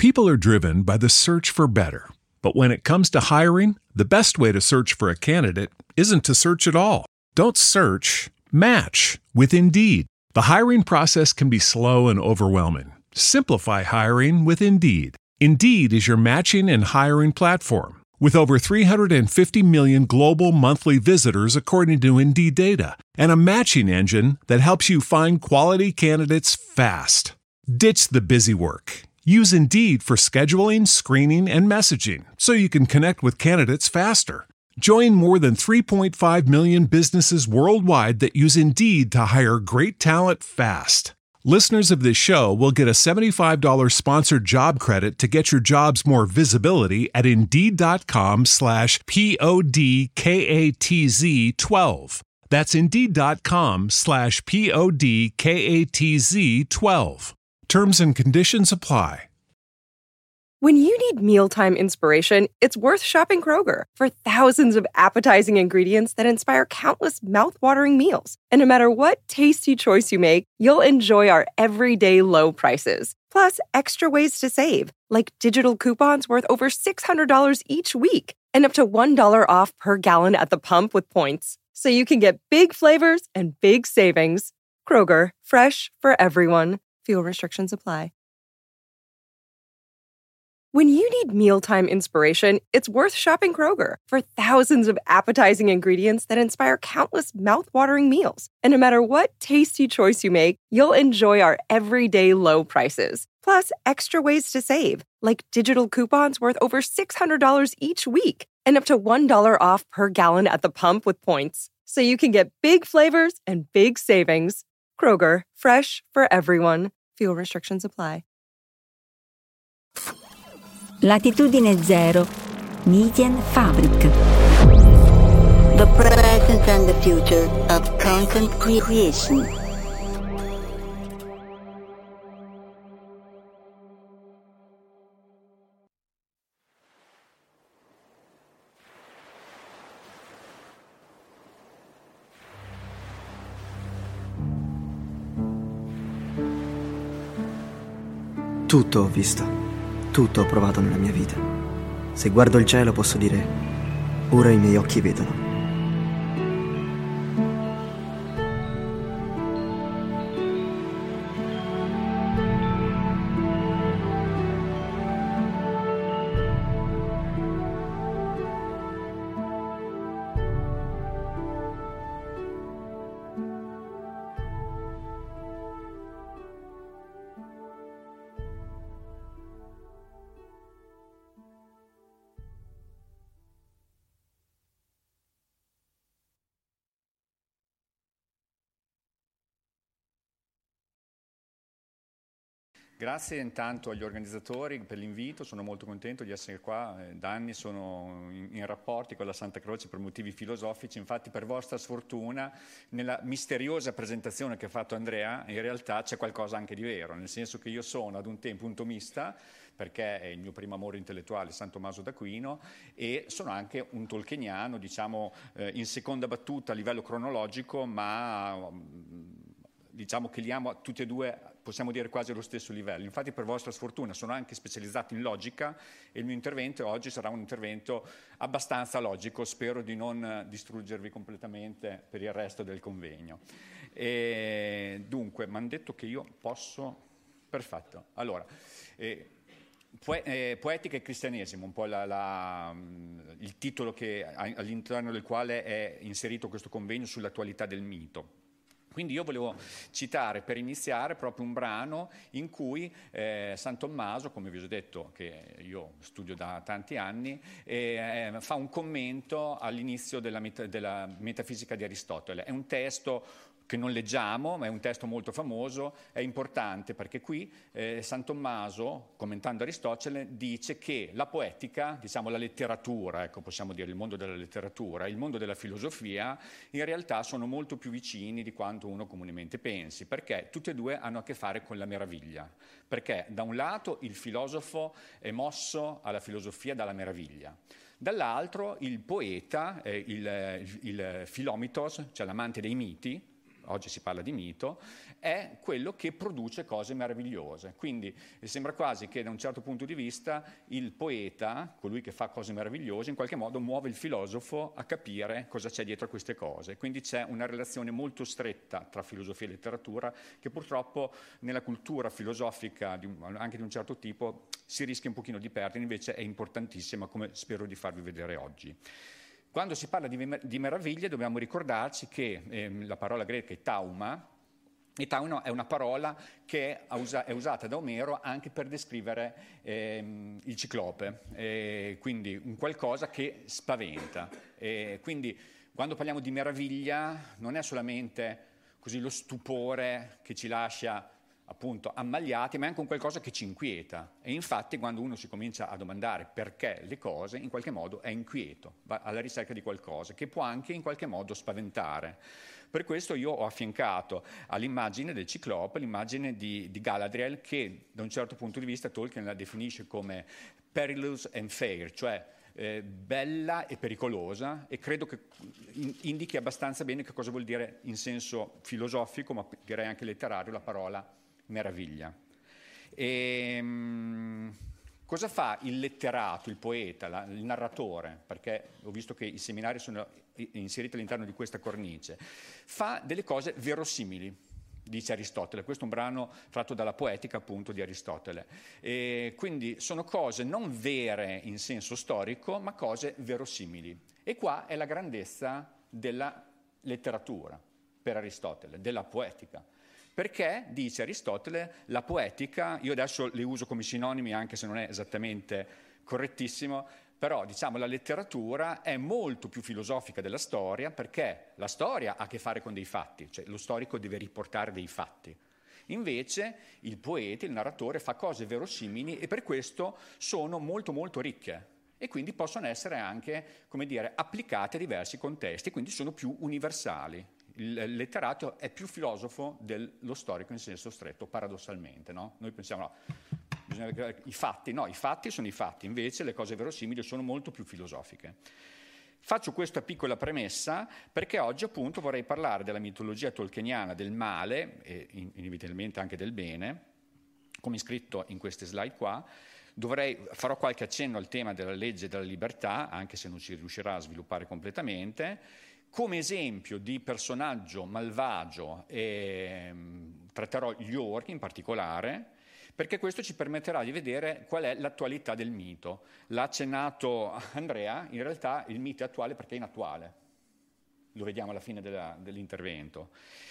People are driven by the search for better. But when it comes to hiring, the best way to search for a candidate isn't to search at all. Don't search, match with Indeed. The hiring process can be slow and overwhelming. Simplify hiring with Indeed. Indeed is your matching and hiring platform. With over 350 million global monthly visitors according to Indeed data, and a matching engine that helps you find quality candidates fast. Ditch the busy work. Use Indeed for scheduling, screening, and messaging so you can connect with candidates faster. Join more than 3.5 million businesses worldwide that use Indeed to hire great talent fast. Listeners of this show will get a $75 sponsored job credit to get your jobs more visibility at Indeed.com/PODKATZ12. That's Indeed.com/PODKATZ12. Terms and conditions apply. When you need mealtime inspiration, it's worth shopping Kroger for thousands of appetizing ingredients that inspire countless mouth-watering meals. And no matter what tasty choice you make, you'll enjoy our everyday low prices. Plus, extra ways to save, like digital coupons worth over $600 each week and up to $1 off per gallon at the pump with points. So you can get big flavors and big savings. Kroger, fresh for everyone. Fuel restrictions apply. When you need mealtime inspiration, it's worth shopping Kroger for thousands of appetizing ingredients that inspire countless mouth-watering meals. And no matter what tasty choice you make, you'll enjoy our everyday low prices. Plus, extra ways to save, like digital coupons worth over $600 each week and up to $1 off per gallon at the pump with points. So you can get big flavors and big savings. Kroger, fresh for everyone. Fuel restrictions apply. Latitudine Zero, Median Fabric. The present and the future of content creation. Tutto ho visto, tutto ho provato nella mia vita. Se guardo il cielo posso dire, ora i miei occhi vedono. Grazie intanto agli organizzatori per l'invito, sono molto contento di essere qua, da anni sono in rapporti con la Santa Croce per motivi filosofici, infatti per vostra sfortuna nella misteriosa presentazione che ha fatto Andrea in realtà c'è qualcosa anche di vero, nel senso che io sono ad un tempo un tomista, perché è il mio primo amore intellettuale San Tommaso d'Aquino, e sono anche un tolkieniano, diciamo in seconda battuta a livello cronologico, ma diciamo che li amo tutti e due, possiamo dire quasi allo stesso livello. Infatti per vostra sfortuna sono anche specializzato in logica e il mio intervento oggi sarà un intervento abbastanza logico, spero di non distruggervi completamente per il resto del convegno. E dunque, mi hanno detto che io posso... Perfetto. Allora, Poetica e cristianesimo, un po' il titolo all'interno del quale è inserito questo convegno sull'attualità del mito. Quindi io volevo citare per iniziare proprio un brano in cui San Tommaso, come vi ho detto che io studio da tanti anni, fa un commento all'inizio della metafisica di Aristotele. È un testo che non leggiamo, ma è un testo molto famoso, è importante perché qui San Tommaso, commentando Aristotele, dice che la poetica, diciamo la letteratura, ecco, possiamo dire il mondo della letteratura, il mondo della filosofia, in realtà sono molto più vicini di quanto uno comunemente pensi, perché tutti e due hanno a che fare con la meraviglia, perché da un lato il filosofo è mosso alla filosofia dalla meraviglia, dall'altro il poeta, il philomitos, cioè l'amante dei miti, oggi si parla di mito, è quello che produce cose meravigliose. Quindi sembra quasi che da un certo punto di vista il poeta, colui che fa cose meravigliose, in qualche modo muove il filosofo a capire cosa c'è dietro a queste cose. Quindi c'è una relazione molto stretta tra filosofia e letteratura che purtroppo nella cultura filosofica anche di un certo tipo si rischia un pochino di perdere, invece è importantissima, come spero di farvi vedere oggi. Quando si parla di meraviglie dobbiamo ricordarci che la parola greca è tauma, e tauma è una parola che è usata da Omero anche per descrivere il ciclope, quindi un qualcosa che spaventa. Quindi quando parliamo di meraviglia non è solamente così lo stupore che ci lascia appunto ammagliati, ma è anche un qualcosa che ci inquieta. E infatti quando uno si comincia a domandare perché le cose, in qualche modo è inquieto, va alla ricerca di qualcosa che può anche in qualche modo spaventare. Per questo io ho affiancato all'immagine del ciclope l'immagine di Galadriel, che da un certo punto di vista Tolkien la definisce come perilous and fair, cioè bella e pericolosa, e credo che indichi abbastanza bene che cosa vuol dire in senso filosofico, ma direi anche letterario, la parola meraviglia. Cosa fa il letterato, il poeta, il narratore? Perché ho visto che i seminari sono inseriti all'interno di questa cornice. Fa delle cose verosimili, dice Aristotele. Questo è un brano tratto dalla Poetica, appunto, di Aristotele. Quindi sono cose non vere in senso storico, ma cose verosimili. E qua è la grandezza della letteratura, per Aristotele, della poetica. Perché, dice Aristotele, la poetica, io adesso le uso come sinonimi anche se non è esattamente correttissimo, però diciamo la letteratura è molto più filosofica della storia, perché la storia ha a che fare con dei fatti, cioè lo storico deve riportare dei fatti. Invece il poeta, il narratore, fa cose verosimili e per questo sono molto molto ricche e quindi possono essere anche, come dire, applicate a diversi contesti, quindi sono più universali. Il letterato è più filosofo dello storico in senso stretto, paradossalmente, no? Noi pensiamo, no, bisogna i fatti sono i fatti, invece le cose verosimili sono molto più filosofiche. Faccio questa piccola premessa perché oggi appunto vorrei parlare della mitologia tolkieniana del male e inevitabilmente anche del bene, come scritto in queste slide qua. Farò qualche accenno al tema della legge della libertà, anche se non si riuscirà a sviluppare completamente. Come esempio di personaggio malvagio tratterò gli orchi in particolare, perché questo ci permetterà di vedere qual è l'attualità del mito. L'ha accennato Andrea, in realtà il mito è attuale perché è inattuale, lo vediamo alla fine dell'intervento.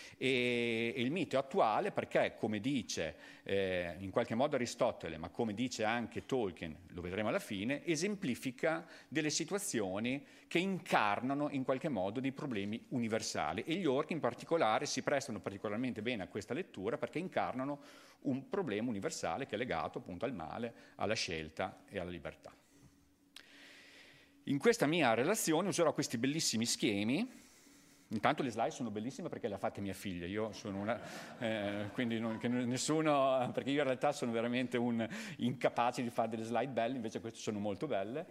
E il mito è attuale perché, come dice in qualche modo Aristotele, ma come dice anche Tolkien, lo vedremo alla fine, esemplifica delle situazioni che incarnano in qualche modo dei problemi universali. E gli orchi in particolare si prestano particolarmente bene a questa lettura perché incarnano un problema universale che è legato appunto al male, alla scelta e alla libertà. In questa mia relazione userò questi bellissimi schemi. Intanto le slide sono bellissime perché le ha fatte mia figlia, io sono quindi nessuno, perché io in realtà sono veramente un incapace di fare delle slide belle, invece queste sono molto belle.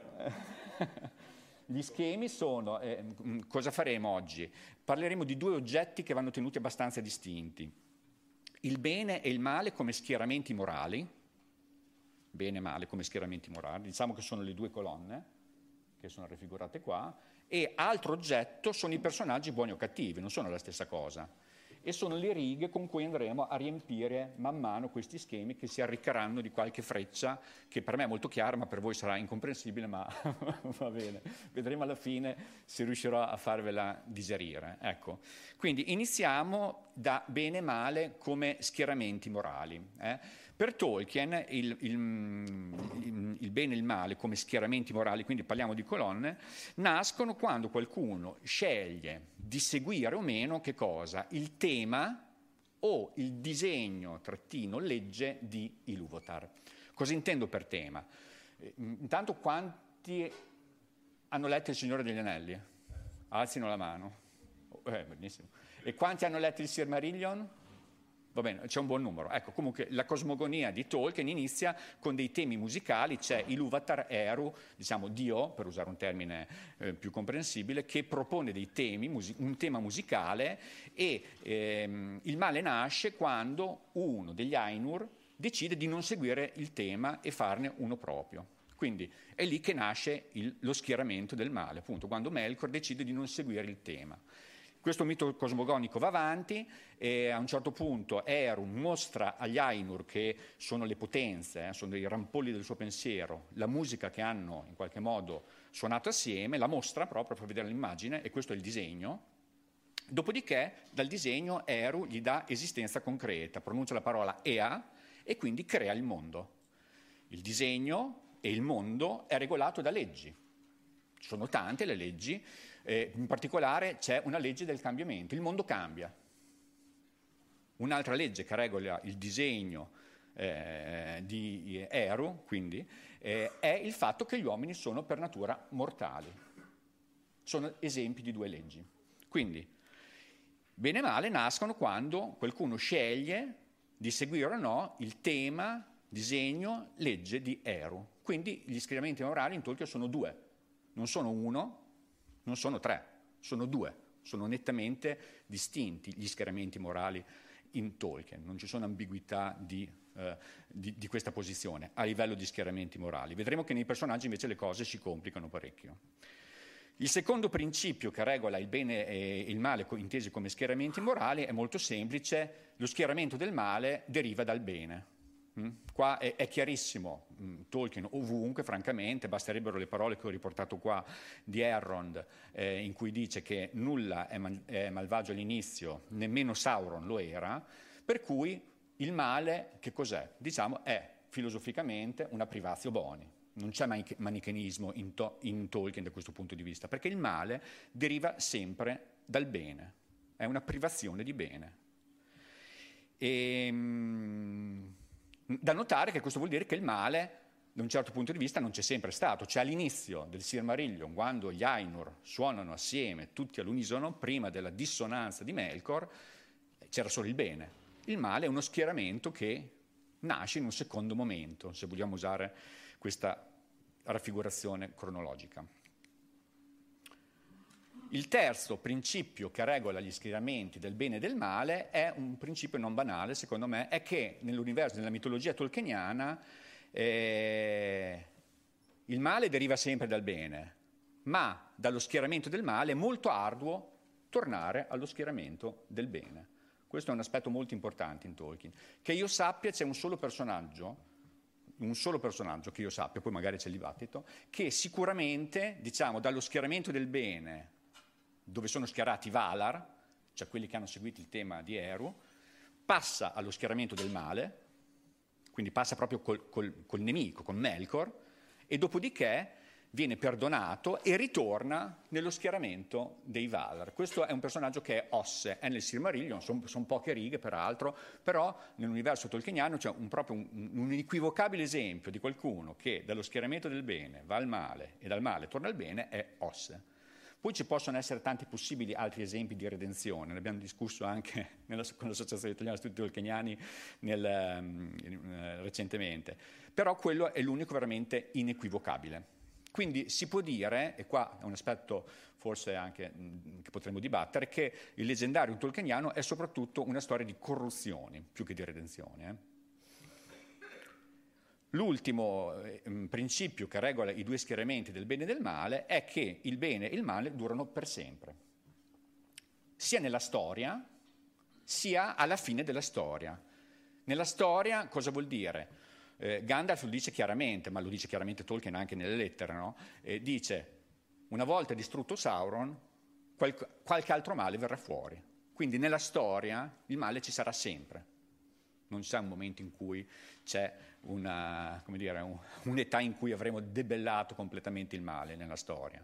Gli schemi sono, cosa faremo oggi? Parleremo di due oggetti che vanno tenuti abbastanza distinti. Il bene e il male come schieramenti morali, bene e male come schieramenti morali, diciamo che sono le due colonne che sono raffigurate qua, e altro oggetto sono i personaggi buoni o cattivi, non sono la stessa cosa, e sono le righe con cui andremo a riempire man mano questi schemi che si arriccheranno di qualche freccia che per me è molto chiara, ma per voi sarà incomprensibile, ma va bene, vedremo alla fine se riuscirò a farvela digerire. Ecco. Quindi iniziamo da bene e male come schieramenti morali. Per Tolkien il bene e il male come schieramenti morali, quindi parliamo di colonne, nascono quando qualcuno sceglie di seguire o meno che cosa? Il tema o il disegno / legge di Ilúvatar. Cosa intendo per tema? Intanto quanti hanno letto Il Signore degli Anelli? Alzino la mano. Benissimo. E quanti hanno letto il Silmarillion? Va bene, c'è un buon numero. Ecco, comunque la cosmogonia di Tolkien inizia con dei temi musicali, c'è Ilúvatar Eru, diciamo Dio, per usare un termine più comprensibile, che propone dei temi, un tema musicale, e il male nasce quando uno degli Ainur decide di non seguire il tema e farne uno proprio. Quindi è lì che nasce lo schieramento del male, appunto, quando Melkor decide di non seguire il tema. Questo mito cosmogonico va avanti e a un certo punto Eru mostra agli Ainur, che sono le potenze, sono dei rampolli del suo pensiero, la musica che hanno in qualche modo suonato assieme, la mostra proprio per vedere l'immagine, e questo è il disegno. Dopodiché dal disegno Eru gli dà esistenza concreta, pronuncia la parola Ea e quindi crea il mondo. Il disegno e il mondo è regolato da leggi. Ci sono tante le leggi, in particolare c'è una legge del cambiamento, il mondo cambia. Un'altra legge che regola il disegno di Eru, quindi, è il fatto che gli uomini sono per natura mortali. Sono esempi di due leggi. Quindi, bene e male nascono quando qualcuno sceglie di seguire o no il tema, disegno, legge di Eru. Quindi gli schieramenti morali in Tolkien sono due. Non sono uno, non sono tre, sono due, sono nettamente distinti gli schieramenti morali in Tolkien, non ci sono ambiguità di questa posizione a livello di schieramenti morali. Vedremo che nei personaggi invece le cose si complicano parecchio. Il secondo principio che regola il bene e il male intesi come schieramenti morali è molto semplice: lo schieramento del male deriva dal bene. Qua è chiarissimo, Tolkien ovunque, francamente, basterebbero le parole che ho riportato qua di Elrond, in cui dice che nulla è malvagio all'inizio, nemmeno Sauron lo era, per cui il male che cos'è? Diciamo è filosoficamente una privatio boni. Non c'è manichenismo in Tolkien da questo punto di vista, perché il male deriva sempre dal bene, è una privazione di bene. Da notare che questo vuol dire che il male, da un certo punto di vista, non c'è sempre stato. Cioè all'inizio del Silmarillion, quando gli Ainur suonano assieme, tutti all'unisono, prima della dissonanza di Melkor, c'era solo il bene. Il male è uno schieramento che nasce in un secondo momento, se vogliamo usare questa raffigurazione cronologica. Il terzo principio che regola gli schieramenti del bene e del male è un principio non banale, secondo me, è che nell'universo, nella mitologia tolkieniana, il male deriva sempre dal bene, ma dallo schieramento del male è molto arduo tornare allo schieramento del bene. Questo è un aspetto molto importante in Tolkien. Che io sappia c'è un solo personaggio che io sappia, poi magari c'è il dibattito, che sicuramente, diciamo, dallo schieramento del bene, dove sono schierati Valar, cioè quelli che hanno seguito il tema di Eru, passa allo schieramento del male, quindi passa proprio col nemico, con Melkor, e dopodiché viene perdonato e ritorna nello schieramento dei Valar. Questo è un personaggio che è Osse, è nel Silmarillion, sono poche righe peraltro, però nell'universo tolkieniano c'è proprio un inequivocabile esempio di qualcuno che dallo schieramento del bene va al male e dal male torna al bene, è Osse. Poi ci possono essere tanti possibili altri esempi di redenzione, ne abbiamo discusso anche con l'Associazione Italiana Studi Tolkieniani recentemente, però quello è l'unico veramente inequivocabile. Quindi si può dire, e qua è un aspetto forse anche che potremmo dibattere, che il leggendario tolkieniano è soprattutto una storia di corruzioni più che di redenzione. L'ultimo principio che regola i due schieramenti del bene e del male è che il bene e il male durano per sempre, sia nella storia, sia alla fine della storia. Nella storia cosa vuol dire? Gandalf lo dice chiaramente, ma lo dice chiaramente Tolkien anche nelle lettere, no? Dice, una volta distrutto Sauron, qualche altro male verrà fuori. Quindi nella storia il male ci sarà sempre. Non c'è un momento in cui c'è un'età in cui avremo debellato completamente il male nella storia.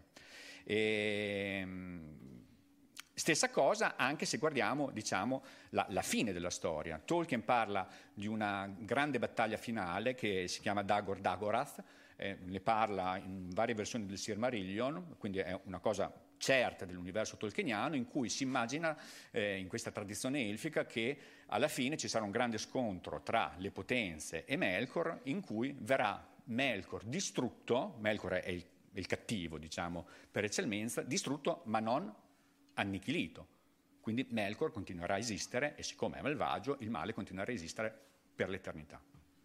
Stessa cosa anche se guardiamo, diciamo, la fine della storia. Tolkien parla di una grande battaglia finale che si chiama Dagor Dagorath, ne parla in varie versioni del Silmarillion, quindi è una cosa certa dell'universo tolkieniano, in cui si immagina, in questa tradizione elfica, che alla fine ci sarà un grande scontro tra le potenze e Melkor, in cui verrà Melkor distrutto. Melkor è il cattivo, diciamo, per eccellenza, distrutto ma non annichilito. Quindi Melkor continuerà a esistere, e siccome è malvagio, il male continuerà a esistere per l'eternità.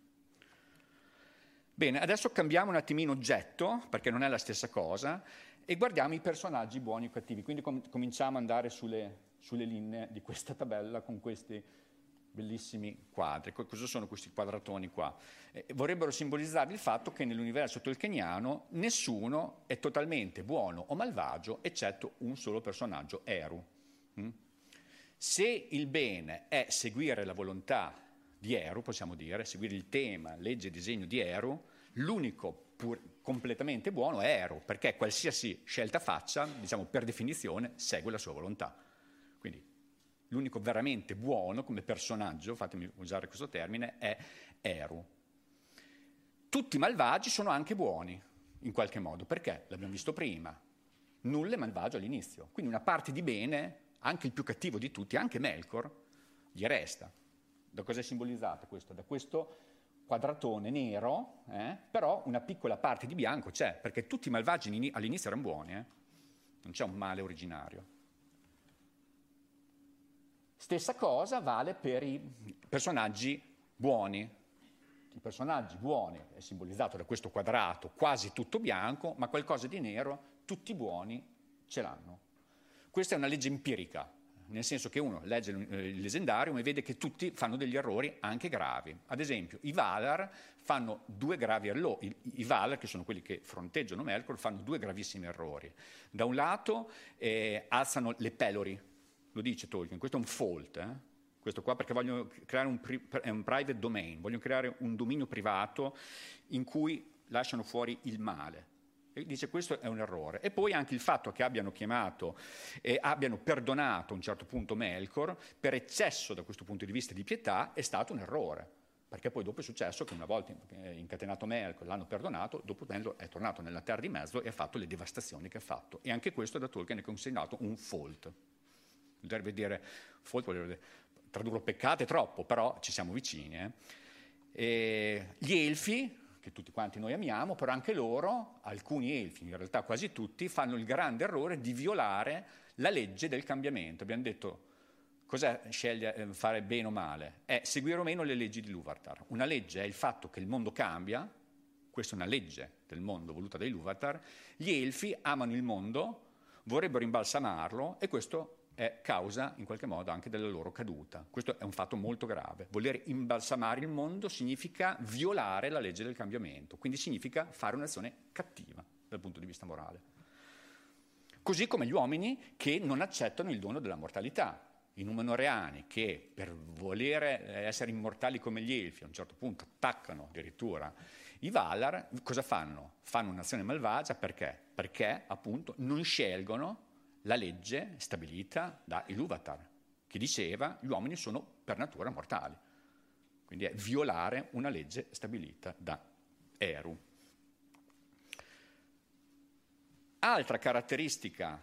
Bene, adesso cambiamo un attimino oggetto, perché non è la stessa cosa, e guardiamo i personaggi buoni o cattivi. Quindi cominciamo ad andare sulle linee di questa tabella con questi bellissimi quadri. Cosa sono questi quadratoni qua? Vorrebbero simbolizzare il fatto che nell'universo tolkieniano nessuno è totalmente buono o malvagio, eccetto un solo personaggio, Eru. Se il bene è seguire la volontà di Eru, possiamo dire, seguire il tema, legge e disegno di Eru, l'unico completamente buono è Eru, perché qualsiasi scelta faccia, diciamo per definizione, segue la sua volontà. Quindi l'unico veramente buono come personaggio, fatemi usare questo termine, è Eru. Tutti i malvagi sono anche buoni, in qualche modo, perché? L'abbiamo visto prima. Nulla è malvagio all'inizio. Quindi una parte di bene, anche il più cattivo di tutti, anche Melkor, gli resta. Da cosa è simbolizzato questo? Da questo quadratone nero, però una piccola parte di bianco c'è, perché tutti i malvagi all'inizio erano buoni, non c'è un male originario. Stessa cosa vale per i personaggi buoni. I personaggi buoni è simbolizzato da questo quadrato quasi tutto bianco, ma qualcosa di nero, tutti buoni ce l'hanno. Questa è una legge empirica, nel senso che uno legge il Legendarium e vede che tutti fanno degli errori anche gravi. Ad esempio, i Valar fanno 2 gravi errori. I Valar, che sono quelli che fronteggiano Melkor, fanno 2 gravissimi errori. Da un lato alzano le Pelori, lo dice Tolkien, questo è un fault, questo qua perché vogliono creare un private domain, vogliono creare un dominio privato in cui lasciano fuori il male. E dice questo è un errore. E poi anche il fatto che abbiano chiamato e abbiano perdonato a un certo punto Melkor per eccesso da questo punto di vista di pietà è stato un errore, perché poi dopo è successo che una volta incatenato Melkor, l'hanno perdonato, dopo Melkor è tornato nella Terra di Mezzo e ha fatto le devastazioni che ha fatto. E anche questo da Tolkien è considerato un fault. Dovrebbe dire fault, voglio dire, tradurlo peccato è troppo, però ci siamo vicini. E gli elfi, che tutti quanti noi amiamo, però anche loro, alcuni elfi, in realtà quasi tutti, fanno il grande errore di violare la legge del cambiamento. Abbiamo detto, cos'è fare bene o male? È seguire o meno le leggi di Ilúvatar. Una legge è il fatto che il mondo cambia, questa è una legge del mondo voluta da Ilúvatar, gli elfi amano il mondo, vorrebbero imbalsamarlo e questo è causa in qualche modo anche della loro caduta. Questo è un fatto molto grave. Voler imbalsamare il mondo significa violare la legge del cambiamento, quindi significa fare un'azione cattiva dal punto di vista morale. Così come gli uomini che non accettano il dono della mortalità. I Numenoreani che per volere essere immortali come gli elfi a un certo punto attaccano addirittura i Valar, cosa fanno? Fanno un'azione malvagia perché? Perché appunto non scelgono la legge stabilita da Ilúvatar, che diceva gli uomini sono per natura mortali. Quindi è violare una legge stabilita da Eru. Altra caratteristica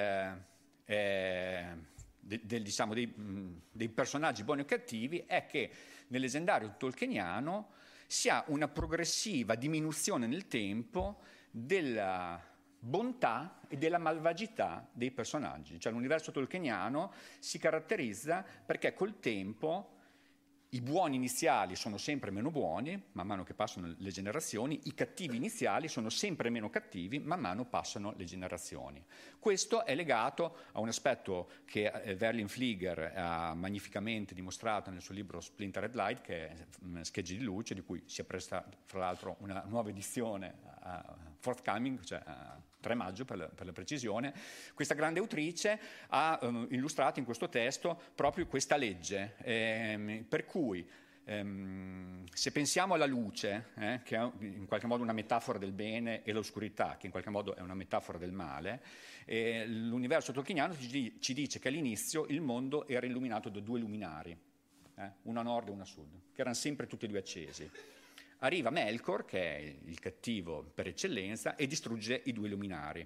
diciamo, dei personaggi buoni o cattivi è che nel leggendario tolkieniano si ha una progressiva diminuzione nel tempo della bontà e della malvagità dei personaggi. Cioè l'universo tolkieniano si caratterizza perché col tempo i buoni iniziali sono sempre meno buoni, man mano che passano le generazioni, i cattivi iniziali sono sempre meno cattivi, man mano passano le generazioni. Questo è legato a un aspetto che Verlin Flieger ha magnificamente dimostrato nel suo libro Splintered Light, che è Schegge di luce, di cui si appresta fra l'altro una nuova edizione forthcoming, cioè a 3 maggio per la precisione. Questa grande autrice ha illustrato in questo testo proprio questa legge, per cui se pensiamo alla luce, che è in qualche modo una metafora del bene, e l'oscurità, che in qualche modo è una metafora del male, l'universo tolkieniano ci dice che all'inizio il mondo era illuminato da 2 luminari, uno a nord e uno a sud, che erano sempre tutti e 2 accesi. Arriva Melkor, che è il cattivo per eccellenza, e distrugge i 2 luminari.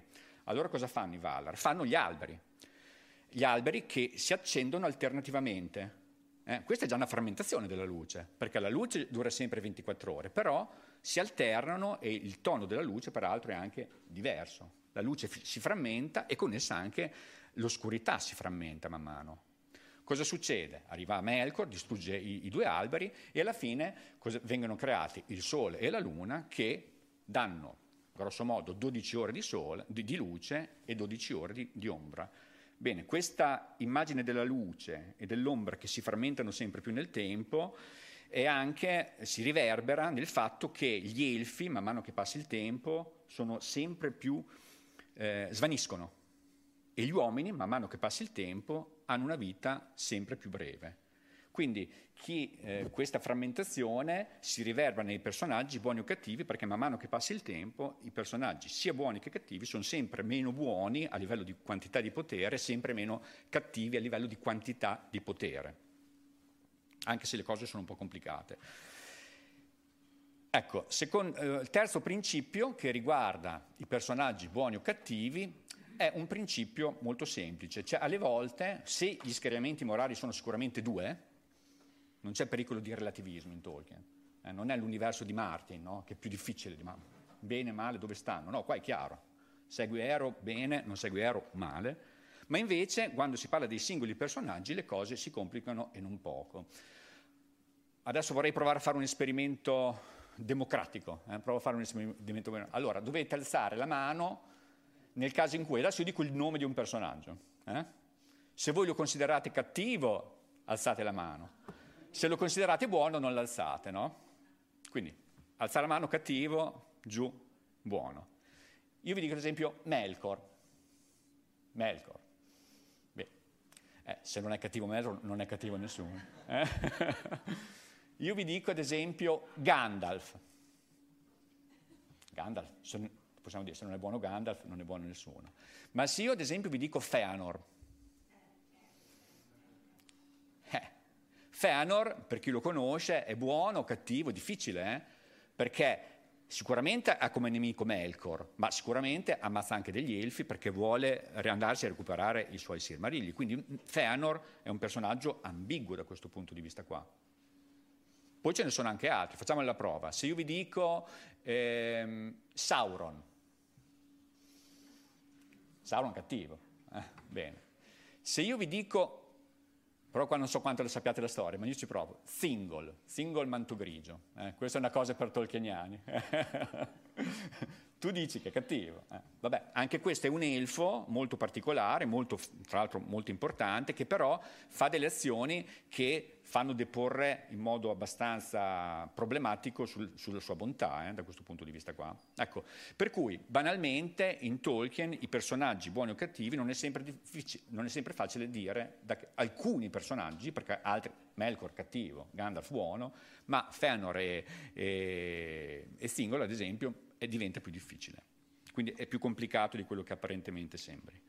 Allora cosa fanno i Valar? Fanno gli alberi che si accendono alternativamente. Questa è già una frammentazione della luce, perché la luce dura sempre 24 ore, però si alternano e il tono della luce peraltro è anche diverso. La luce si frammenta e con essa anche l'oscurità si frammenta man mano. Cosa succede? Arriva Melkor, distrugge i due alberi e alla fine vengono creati il Sole e la Luna che danno, grosso modo, 12 ore di luce e 12 ore di ombra. Bene, questa immagine della luce e dell'ombra che si frammentano sempre più nel tempo e anche si riverbera nel fatto che gli elfi, man mano che passa il tempo, sono sempre più svaniscono e gli uomini, man mano che passa il tempo, hanno una vita sempre più breve. Quindi questa frammentazione si riverbera nei personaggi buoni o cattivi, perché man mano che passa il tempo i personaggi sia buoni che cattivi sono sempre meno buoni a livello di quantità di potere, sempre meno cattivi a livello di quantità di potere, anche se le cose sono un po' complicate. Ecco, il terzo principio che riguarda i personaggi buoni o cattivi è un principio molto semplice, cioè alle volte, se gli schieramenti morali sono sicuramente due, non c'è pericolo di relativismo in Tolkien, non è l'universo di Martin, no? Che è più difficile di bene, male, dove stanno? No, qua è chiaro, segui Ero bene, non segui Ero male, ma invece quando si parla dei singoli personaggi le cose si complicano e non poco. Adesso vorrei provare a fare un esperimento democratico, provo a fare un esperimento. Allora, dovete alzare la mano nel caso in cui, adesso io dico il nome di un personaggio, se voi lo considerate cattivo, alzate la mano. Se lo considerate buono non l'alzate, no? Quindi alzare la mano cattivo, giù, buono. Io vi dico ad esempio Melkor. Beh, se non è cattivo Melkor non è cattivo nessuno. Io vi dico ad esempio Gandalf. Possiamo dire se non è buono Gandalf non è buono nessuno. Ma se io ad esempio vi dico Feanor. Feanor, per chi lo conosce, è buono o cattivo, difficile, perché sicuramente ha come nemico Melkor, ma sicuramente ammazza anche degli elfi perché vuole andarsi a recuperare i suoi Silmarilli. Quindi Feanor è un personaggio ambiguo da questo punto di vista qua. Poi ce ne sono anche altri, facciamo la prova. Se io vi dico Sauron cattivo, bene. Se io vi dico, però qua non so quanto lo sappiate la storia, ma io ci provo, Thingol manto grigio, questa è una cosa per tolkieniani. Tu dici che è cattivo. Vabbè, anche questo è un elfo molto particolare, tra l'altro molto importante, che però fa delle azioni che fanno deporre in modo abbastanza problematico sulla sua bontà, da questo punto di vista qua. Ecco, per cui banalmente in Tolkien i personaggi buoni o cattivi non è sempre facile dire alcuni personaggi, perché altri, Melkor cattivo, Gandalf buono, ma Fëanor e Thingol ad esempio diventa più difficile, quindi è più complicato di quello che apparentemente sembri.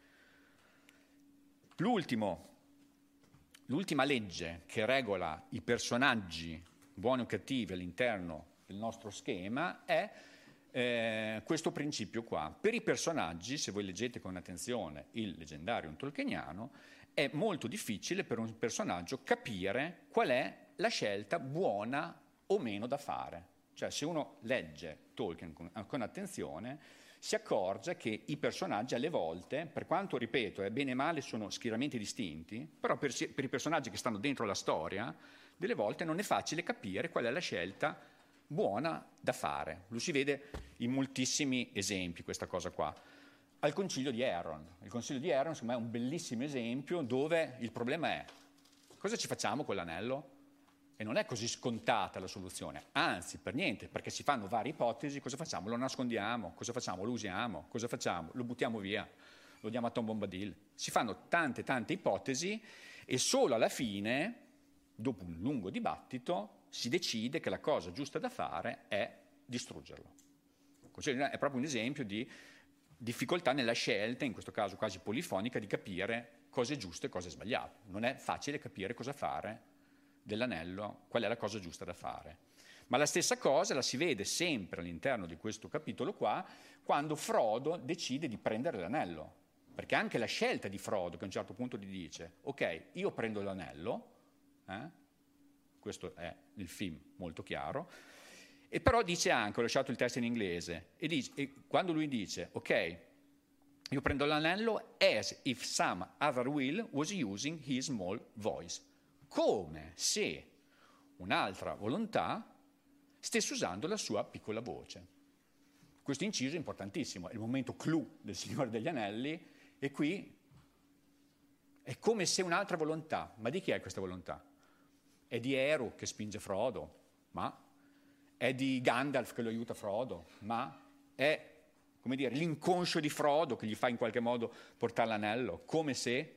L'ultima legge che regola i personaggi buoni o cattivi all'interno del nostro schema è questo principio qua. Per i personaggi, se voi leggete con attenzione il leggendario tolkieniano, è molto difficile per un personaggio capire qual è la scelta buona o meno da fare. Cioè, se uno legge Tolkien con attenzione, si accorge che i personaggi alle volte, per quanto, ripeto, bene e male sono schieramenti distinti, però per i personaggi che stanno dentro la storia, delle volte non è facile capire qual è la scelta buona da fare. Lo si vede in moltissimi esempi, questa cosa qua. Al Concilio di Elrond. Il Concilio di Elrond, secondo me, è un bellissimo esempio dove il problema è: cosa ci facciamo con l'anello? E non è così scontata la soluzione, anzi, per niente, perché si fanno varie ipotesi. Cosa facciamo? Lo nascondiamo? Cosa facciamo? Lo usiamo? Cosa facciamo? Lo buttiamo via? Lo diamo a Tom Bombadil? Si fanno tante ipotesi e solo alla fine, dopo un lungo dibattito, si decide che la cosa giusta da fare è distruggerlo. È proprio un esempio di difficoltà nella scelta, in questo caso quasi polifonica, di capire cosa è giusto e cosa è sbagliato. Non è facile capire cosa fare dell'anello, qual è la cosa giusta da fare. Ma la stessa cosa la si vede sempre all'interno di questo capitolo qua, quando Frodo decide di prendere l'anello. Perché anche la scelta di Frodo, che a un certo punto gli dice, ok, io prendo l'anello, questo è il film molto chiaro, e però dice anche, ho lasciato il testo in inglese, e quando lui dice, ok, io prendo l'anello as if some other will was using his small voice, come se un'altra volontà stesse usando la sua piccola voce. Questo inciso è importantissimo, è il momento clou del Signore degli Anelli, e qui è come se un'altra volontà, ma di chi è questa volontà? È di Eru che spinge Frodo, ma è di Gandalf che lo aiuta Frodo, ma è, come dire, l'inconscio di Frodo che gli fa in qualche modo portare l'anello, come se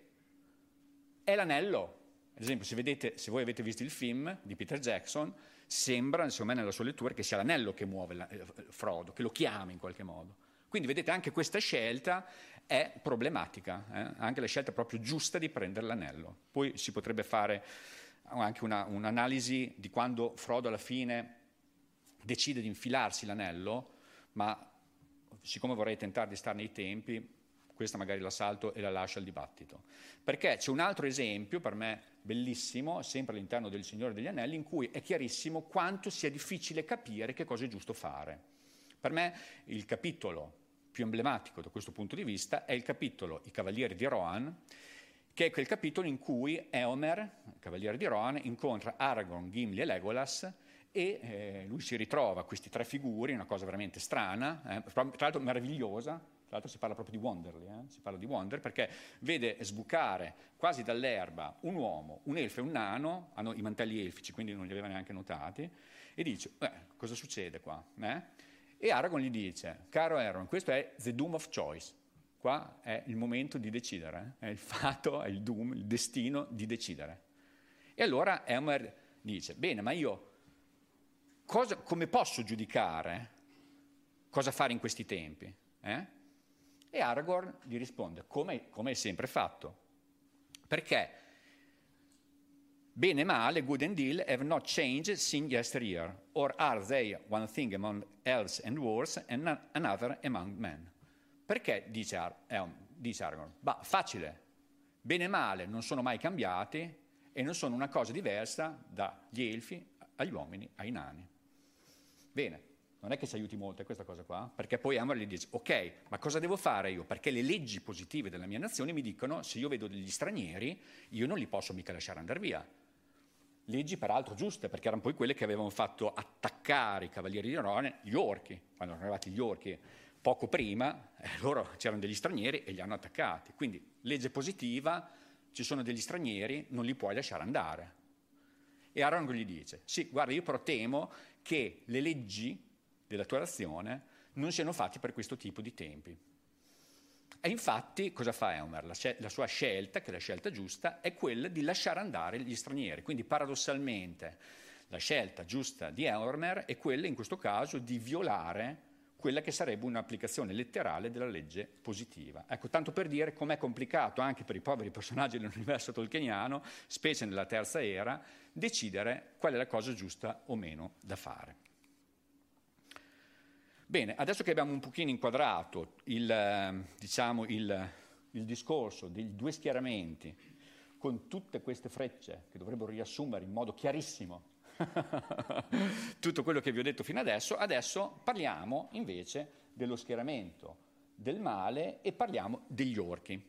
è l'anello. Ad esempio, se voi avete visto il film di Peter Jackson, sembra, insomma, nella sua lettura, che sia l'anello che muove Frodo, che lo chiama in qualche modo. Quindi vedete, anche questa scelta è problematica, anche la scelta proprio giusta di prendere l'anello. Poi si potrebbe fare anche un'analisi di quando Frodo alla fine decide di infilarsi l'anello, ma siccome vorrei tentare di stare nei tempi, questa magari la salto e la lascio al dibattito. Perché c'è un altro esempio, per me bellissimo, sempre all'interno del Signore degli Anelli, in cui è chiarissimo quanto sia difficile capire che cosa è giusto fare. Per me il capitolo più emblematico da questo punto di vista è il capitolo I Cavalieri di Rohan, che è quel capitolo in cui Éomer, il Cavaliere di Rohan, incontra Aragorn, Gimli e Legolas, e lui si ritrova questi tre figure, una cosa veramente strana, tra l'altro meravigliosa. Tra l'altro si parla proprio di Wanderly, si parla di Wander, perché vede sbucare quasi dall'erba un uomo, un elfo e un nano, hanno i mantelli elfici, quindi non li aveva neanche notati, e dice, cosa succede qua? E Aragorn gli dice, caro Aragorn, questo è the doom of choice, qua è il momento di decidere, è il fatto, è il doom, il destino di decidere. E allora Éomer dice, bene, ma io come posso giudicare cosa fare in questi tempi? E Aragorn gli risponde, come è sempre fatto, perché bene e male, good and ill, have not changed since yesteryear, or are they one thing among elves and dwarves and another among men? Perché, dice Aragorn, facile, bene e male non sono mai cambiati e non sono una cosa diversa dagli elfi agli uomini, ai nani. Bene. Non è che ci aiuti molto questa cosa qua, perché poi Éomer gli dice, ok, ma cosa devo fare io? Perché le leggi positive della mia nazione mi dicono, se io vedo degli stranieri, io non li posso mica lasciare andare via. Leggi peraltro giuste, perché erano poi quelle che avevano fatto attaccare i Cavalieri di Rohan, gli orchi. Quando erano arrivati gli orchi poco prima, loro c'erano degli stranieri e li hanno attaccati. Quindi, legge positiva, ci sono degli stranieri, non li puoi lasciare andare. E Aragorn gli dice, sì, guarda, io però temo che le leggi della tua nazione non siano fatti per questo tipo di tempi. E infatti cosa fa Éomer? La sua scelta, che è la scelta giusta, è quella di lasciare andare gli stranieri. Quindi paradossalmente la scelta giusta di Éomer è quella in questo caso di violare quella che sarebbe un'applicazione letterale della legge positiva. Ecco, tanto per dire com'è complicato anche per i poveri personaggi dell'universo tolkieniano, specie nella terza era, decidere qual è la cosa giusta o meno da fare. Bene, adesso che abbiamo un pochino inquadrato il discorso dei due schieramenti, con tutte queste frecce che dovrebbero riassumere in modo chiarissimo tutto quello che vi ho detto fino adesso parliamo invece dello schieramento del male e parliamo degli orchi.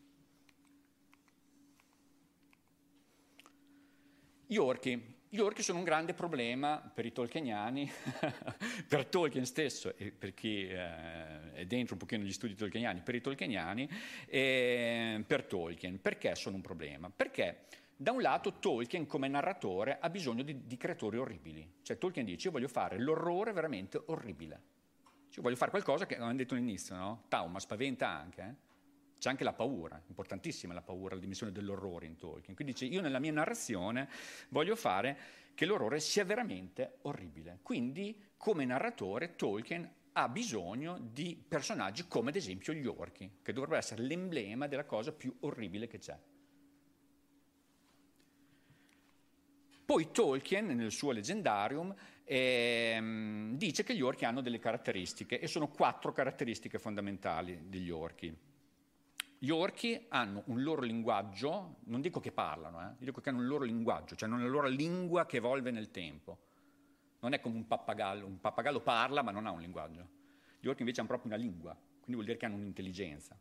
Gli orchi sono un grande problema per i tolkieniani, per Tolkien stesso e per chi è dentro un pochino negli studi tolkieniani, per i tolkieniani e per Tolkien. Perché sono un problema? Perché da un lato Tolkien come narratore ha bisogno di creatori orribili. Cioè Tolkien dice, io voglio fare l'orrore veramente orribile. Cioè, voglio fare qualcosa che non ho detto all'inizio, no? Ma spaventa anche, C'è anche la paura, importantissima la paura, la dimensione dell'orrore in Tolkien. Quindi dice, io nella mia narrazione voglio fare che l'orrore sia veramente orribile. Quindi, come narratore, Tolkien ha bisogno di personaggi come, ad esempio, gli orchi, che dovrebbero essere l'emblema della cosa più orribile che c'è. Poi Tolkien, nel suo Leggendarium, dice che gli orchi hanno delle caratteristiche, e sono 4 caratteristiche fondamentali degli orchi. Gli orchi hanno un loro linguaggio, non dico che parlano, dico che hanno un loro linguaggio, cioè hanno una loro lingua che evolve nel tempo. Non è come un pappagallo parla ma non ha un linguaggio. Gli orchi invece hanno proprio una lingua, quindi vuol dire che hanno un'intelligenza.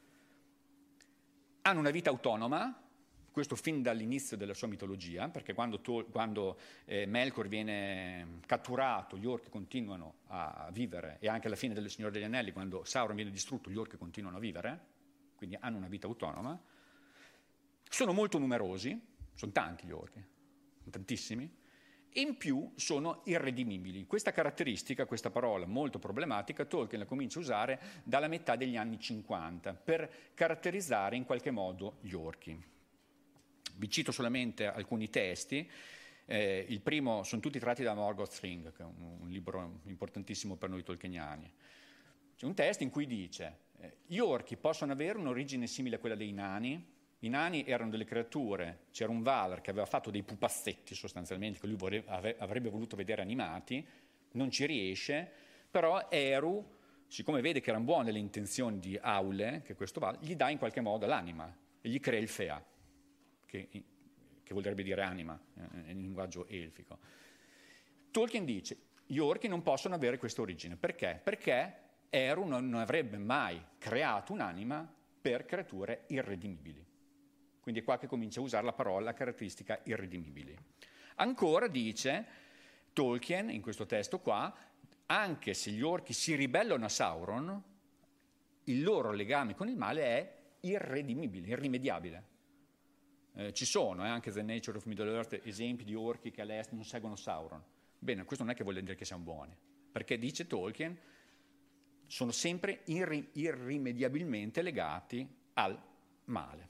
Hanno una vita autonoma, questo fin dall'inizio della sua mitologia, perché quando Melkor viene catturato, gli orchi continuano a vivere, e anche alla fine del Signore degli Anelli, quando Sauron viene distrutto, gli orchi continuano a vivere, quindi hanno una vita autonoma. Sono molto numerosi, sono tanti gli orchi, sono tantissimi, e in più sono irredimibili. Questa caratteristica, questa parola molto problematica, Tolkien la comincia a usare dalla metà degli anni 50 per caratterizzare in qualche modo gli orchi. Vi cito solamente alcuni testi. Il primo sono tutti tratti da Morgoth Thring, che è un libro importantissimo per noi tolkieniani. C'è un testo in cui dice: gli orchi possono avere un'origine simile a quella dei nani. I nani erano delle creature, c'era un Valar che aveva fatto dei pupazzetti sostanzialmente, che lui avrebbe voluto vedere animati, non ci riesce, però Eru, siccome vede che erano buone le intenzioni di Aule, che è questo Valar, gli dà in qualche modo l'anima e gli crea il Fea, che vorrebbe dire anima in linguaggio elfico. Tolkien dice: gli orchi non possono avere questa origine. Perché? Perché Eru non avrebbe mai creato un'anima per creature irredimibili. Quindi è qua che comincia a usare la parola, la caratteristica irredimibili. Ancora dice Tolkien, in questo testo qua, anche se gli orchi si ribellano a Sauron, il loro legame con il male è irredimibile, irrimediabile. Ci sono anche The Nature of Middle-earth esempi di orchi che all'est non seguono Sauron. Bene, questo non è che vuol dire che siamo buoni, perché dice Tolkien, sono sempre irrimediabilmente legati al male.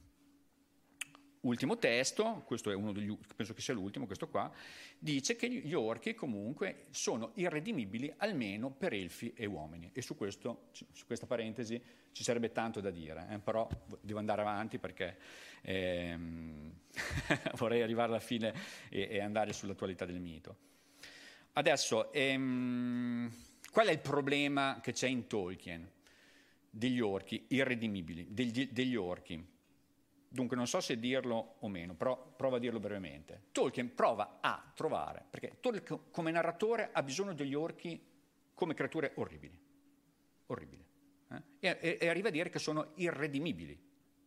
Ultimo testo, questo è uno degli, penso che sia l'ultimo, questo qua, dice che gli orchi comunque sono irredimibili almeno per elfi e uomini. E su questa parentesi ci sarebbe tanto da dire, però devo andare avanti perché vorrei arrivare alla fine e andare sull'attualità del mito. Adesso, qual è il problema che c'è in Tolkien degli orchi irredimibili, degli orchi? Dunque non so se dirlo o meno, però provo a dirlo brevemente. Tolkien prova a trovare, perché Tolkien come narratore ha bisogno degli orchi come creature orribili, e arriva a dire che sono irredimibili.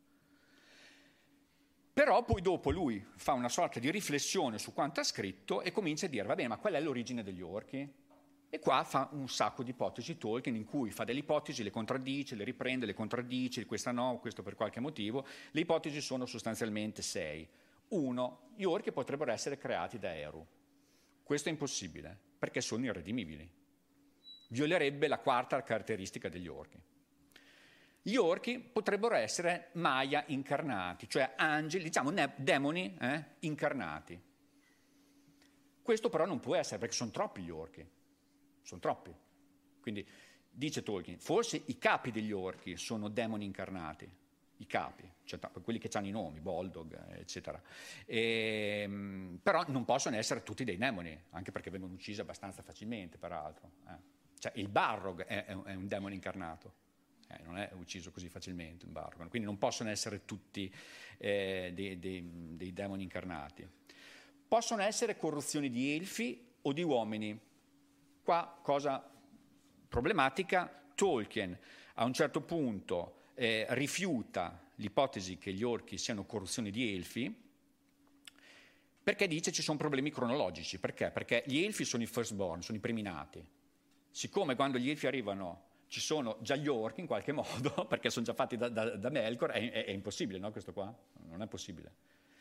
Però poi dopo lui fa una sorta di riflessione su quanto ha scritto e comincia a dire: va bene, ma qual è l'origine degli orchi? E qua fa un sacco di ipotesi Tolkien, in cui fa delle ipotesi, le contraddice, le riprende, le contraddice, questa no, questo per qualche motivo. Le ipotesi sono sostanzialmente 6. 1. Gli orchi potrebbero essere creati da Eru. Questo è impossibile, perché sono irredimibili. Violerebbe la quarta caratteristica degli orchi. Gli orchi potrebbero essere Maya incarnati, cioè angeli, diciamo demoni incarnati. Questo però non può essere, perché sono troppi gli orchi. Sono troppi. Quindi dice Tolkien, forse i capi degli orchi sono demoni incarnati, i capi, cioè quelli che hanno i nomi, Boldog, eccetera. Però non possono essere tutti dei demoni, anche perché vengono uccisi abbastanza facilmente, peraltro. Cioè il Barrog è un demone incarnato, non è ucciso così facilmente un Barrog, quindi non possono essere tutti dei demoni incarnati. Possono essere corruzioni di elfi o di uomini. Qua, cosa problematica, Tolkien a un certo punto rifiuta l'ipotesi che gli orchi siano corruzioni di elfi, perché dice ci sono problemi cronologici. Perché? Perché gli elfi sono i firstborn, sono i primi nati. Siccome quando gli elfi arrivano ci sono già gli orchi in qualche modo, perché sono già fatti da Melkor, è impossibile, no? Questo qua non è possibile.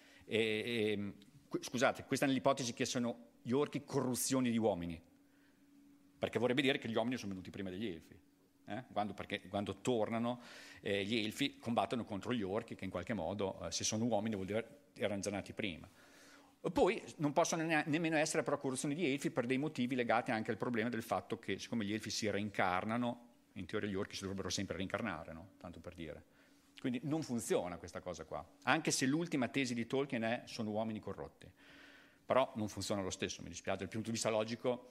Scusate, questa è l'ipotesi che sono gli orchi corruzioni di uomini, perché vorrebbe dire che gli uomini sono venuti prima degli elfi. Quando tornano gli elfi combattono contro gli orchi, che in qualche modo, se sono uomini, vuol dire erano già nati prima. Poi non possono nemmeno essere però corruzioni di elfi per dei motivi legati anche al problema del fatto che, siccome gli elfi si reincarnano, in teoria gli orchi si dovrebbero sempre reincarnare, no? Tanto per dire. Quindi non funziona questa cosa qua, anche se l'ultima tesi di Tolkien è sono uomini corrotti. però non funziona lo stesso, mi dispiace, dal punto di vista logico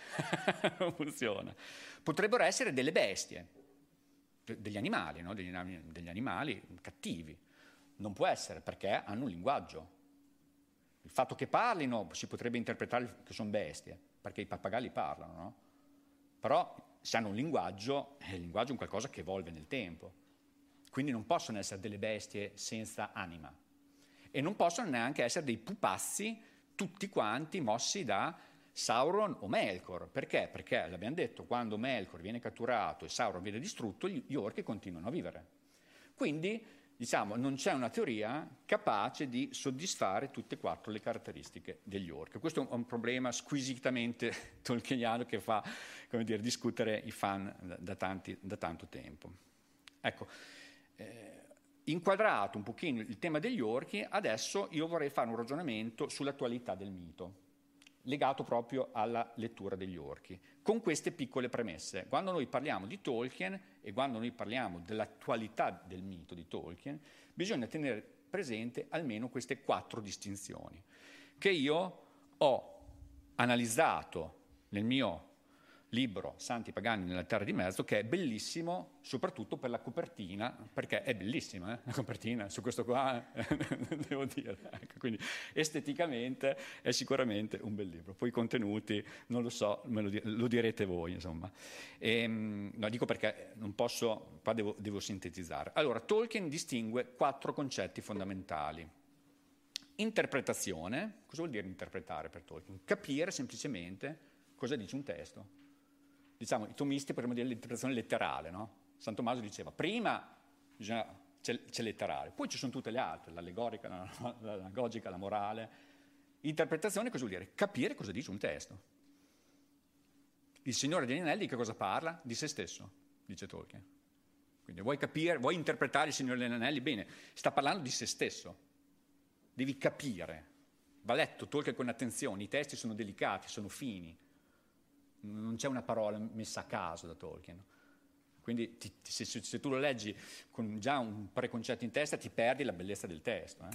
non funziona. Potrebbero essere delle bestie, degli animali, no? Degli animali cattivi. Non può essere, perché hanno un linguaggio. Il fatto che parlino si potrebbe interpretare che sono bestie, perché i pappagalli parlano, no? Però se hanno un linguaggio, il linguaggio è un qualcosa che evolve nel tempo. Quindi non possono essere delle bestie senza anima. E non possono neanche essere dei pupazzi tutti quanti mossi da Sauron o Melkor. Perché? Perché, l'abbiamo detto, quando Melkor viene catturato e Sauron viene distrutto, gli orchi continuano a vivere. Quindi, diciamo, non c'è una teoria capace di soddisfare tutte e quattro le caratteristiche degli orchi. Questo è un problema squisitamente tolkieniano che fa, come dire, discutere i fan da tanto tempo. Ecco, inquadrato un pochino il tema degli orchi, adesso io vorrei fare un ragionamento sull'attualità del mito, legato proprio alla lettura degli orchi, con queste piccole premesse. Quando noi parliamo di Tolkien e quando noi parliamo dell'attualità del mito di Tolkien, bisogna tenere presente almeno queste 4 distinzioni, che io ho analizzato nel mio libro Santi Pagani nella Terra di Mezzo, che è bellissimo soprattutto per la copertina, perché è bellissima la copertina, su questo qua devo dire, ecco, quindi esteticamente è sicuramente un bel libro. Poi i contenuti non lo so, lo direte voi, insomma. No, dico perché non posso, qua devo sintetizzare. Allora, Tolkien distingue 4 concetti fondamentali. Interpretazione. Cosa vuol dire interpretare per Tolkien? Capire semplicemente cosa dice un testo. Diciamo, i tomisti potremmo dire l'interpretazione letterale, no? San Tommaso diceva, prima c'è letterale, poi ci sono tutte le altre, l'allegorica, l'anagogica, la morale. Interpretazione cosa vuol dire? Capire cosa dice un testo. Il Signore degli Anelli di che cosa parla? Di se stesso, dice Tolkien. Quindi vuoi capire, vuoi interpretare il Signore degli Anelli? Bene, sta parlando di se stesso. Devi capire. Va letto Tolkien con attenzione, i testi sono delicati, sono fini. Non c'è una parola messa a caso da Tolkien. Quindi se tu lo leggi con già un preconcetto in testa, ti perdi la bellezza del testo.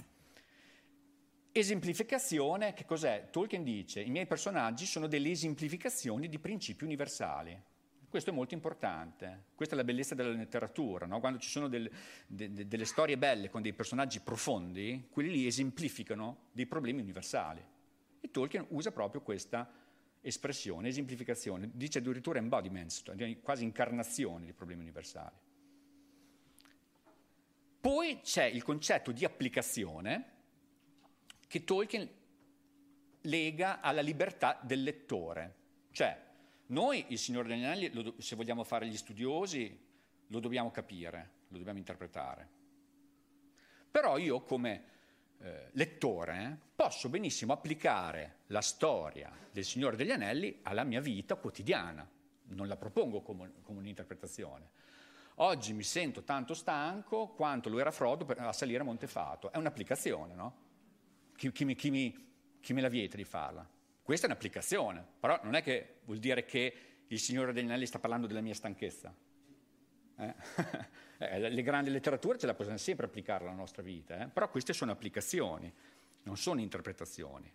Esemplificazione, che cos'è? Tolkien dice, i miei personaggi sono delle esemplificazioni di principi universali. Questo è molto importante. Questa è la bellezza della letteratura, no? Quando ci sono delle storie belle con dei personaggi profondi, quelli lì esemplificano dei problemi universali. E Tolkien usa proprio questa espressione, esemplificazione, dice addirittura embodiments, cioè quasi incarnazione di problemi universali. Poi c'è il concetto di applicazione che Tolkien lega alla libertà del lettore. Cioè, noi, il Signore degli Anelli, se vogliamo fare gli studiosi, lo dobbiamo capire, lo dobbiamo interpretare. Però io come lettore posso benissimo applicare la storia del Signore degli Anelli alla mia vita quotidiana, non la propongo come un'interpretazione. Oggi mi sento tanto stanco quanto lo era Frodo a salire a Montefato, è un'applicazione, no? Chi me la vieta di farla? Questa è un'applicazione, però non è che vuol dire che il Signore degli Anelli sta parlando della mia stanchezza. Le grandi letterature ce la possiamo sempre applicare alla nostra vita, però queste sono applicazioni, non sono interpretazioni.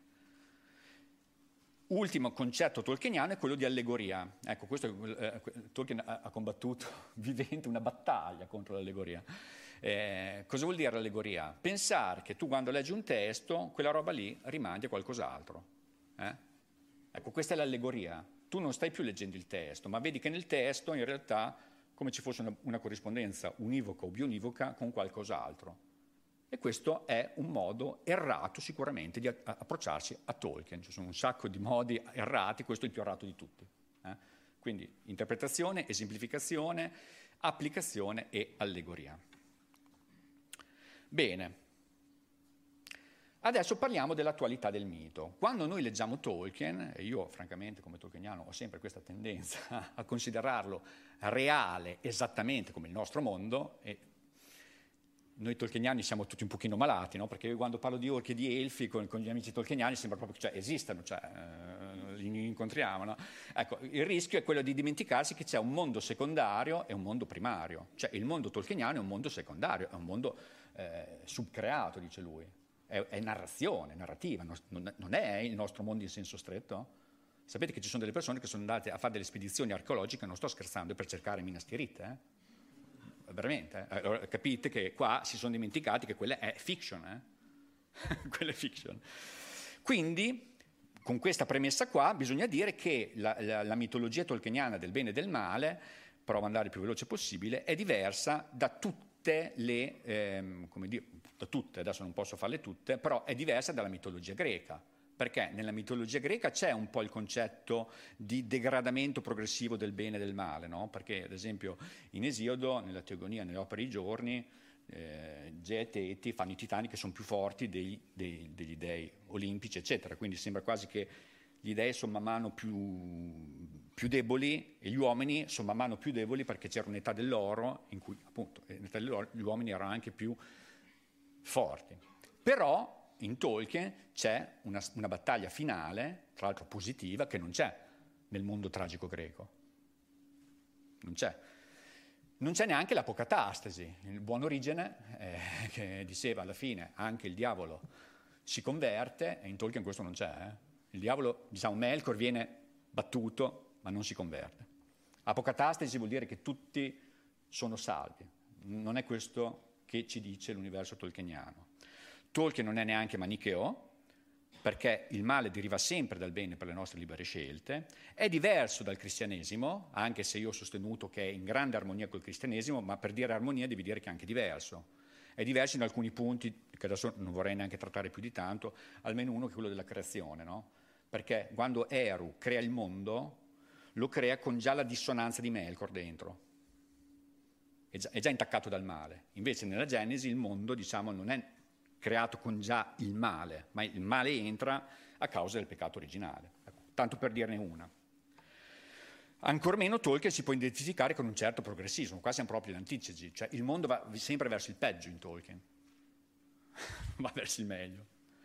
Ultimo concetto tolkieniano è quello di allegoria. Ecco, questo Tolkien ha combattuto vivente una battaglia contro l'allegoria. Cosa vuol dire l'allegoria? Pensare che tu quando leggi un testo, quella roba lì rimandi a qualcos'altro. Ecco, questa è l'allegoria. Tu non stai più leggendo il testo, ma vedi che nel testo in realtà come ci fosse una corrispondenza univoca o bionivoca con qualcos'altro. E questo è un modo errato sicuramente di approcciarsi a Tolkien. Ci sono un sacco di modi errati, questo è il più errato di tutti. Quindi interpretazione, esemplificazione, applicazione e allegoria. Bene. Adesso parliamo dell'attualità del mito. Quando noi leggiamo Tolkien, e io francamente come tolkieniano ho sempre questa tendenza a considerarlo reale esattamente come il nostro mondo, e noi tolkieniani siamo tutti un pochino malati, no? Perché quando parlo di orchi e di elfi con gli amici tolkieniani sembra proprio che esistano, li incontriamo. No? Ecco, il rischio è quello di dimenticarsi che c'è un mondo secondario e un mondo primario. Cioè il mondo tolkieniano è un mondo secondario, è un mondo subcreato, dice lui. è narrazione, narrativa, non è il nostro mondo in senso stretto. Sapete che ci sono delle persone che sono andate a fare delle spedizioni archeologiche, non sto scherzando, per cercare Minas Tirith, veramente. Allora, capite che qua si sono dimenticati che quella è fiction, quella è fiction. Quindi, con questa premessa qua, bisogna dire che la mitologia tolkieniana del bene e del male, provo ad andare il più veloce possibile, è diversa da tutte le, da tutte, adesso non posso farle tutte, però è diversa dalla mitologia greca. Perché nella mitologia greca c'è un po' il concetto di degradamento progressivo del bene e del male, no? Perché ad esempio in Esiodo, nella Teogonia, nelle opere dei giorni, Gea e Teti fanno i titani che sono più forti degli dei olimpici, eccetera. Quindi sembra quasi che gli dei sono man mano più deboli e gli uomini sono man mano più deboli, perché c'era un'età dell'oro in cui appunto nell'età dell'oro gli uomini erano anche più forti. Però in Tolkien c'è una battaglia finale, tra l'altro positiva, che non c'è nel mondo tragico greco. Non c'è. Non c'è neanche l'apocatastasi, il buon Origene, che diceva alla fine anche il diavolo si converte, e in Tolkien questo non c'è. Il diavolo, diciamo, Melkor viene battuto, ma non si converte. Apocatastasi vuol dire che tutti sono salvi. Non è questo che ci dice l'universo tolkieniano. Tolkien non è neanche manicheo, perché il male deriva sempre dal bene per le nostre libere scelte, è diverso dal cristianesimo, anche se io ho sostenuto che è in grande armonia col cristianesimo, ma per dire armonia devi dire che è anche diverso. È diverso in alcuni punti, che adesso non vorrei neanche trattare più di tanto, almeno uno che è quello della creazione, no? Perché quando Eru crea il mondo, lo crea con già la dissonanza di Melkor dentro. È già intaccato dal male. Invece nella Genesi il mondo, diciamo, non è creato con già il male, ma il male entra a causa del peccato originale. Tanto per dirne una. Ancor meno Tolkien si può identificare con un certo progressismo, qua siamo proprio in antitesi, cioè il mondo va sempre verso il peggio in Tolkien, va verso il meglio.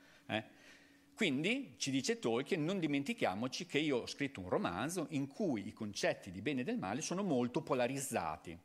Quindi, ci dice Tolkien, non dimentichiamoci che io ho scritto un romanzo in cui i concetti di bene e del male sono molto polarizzati.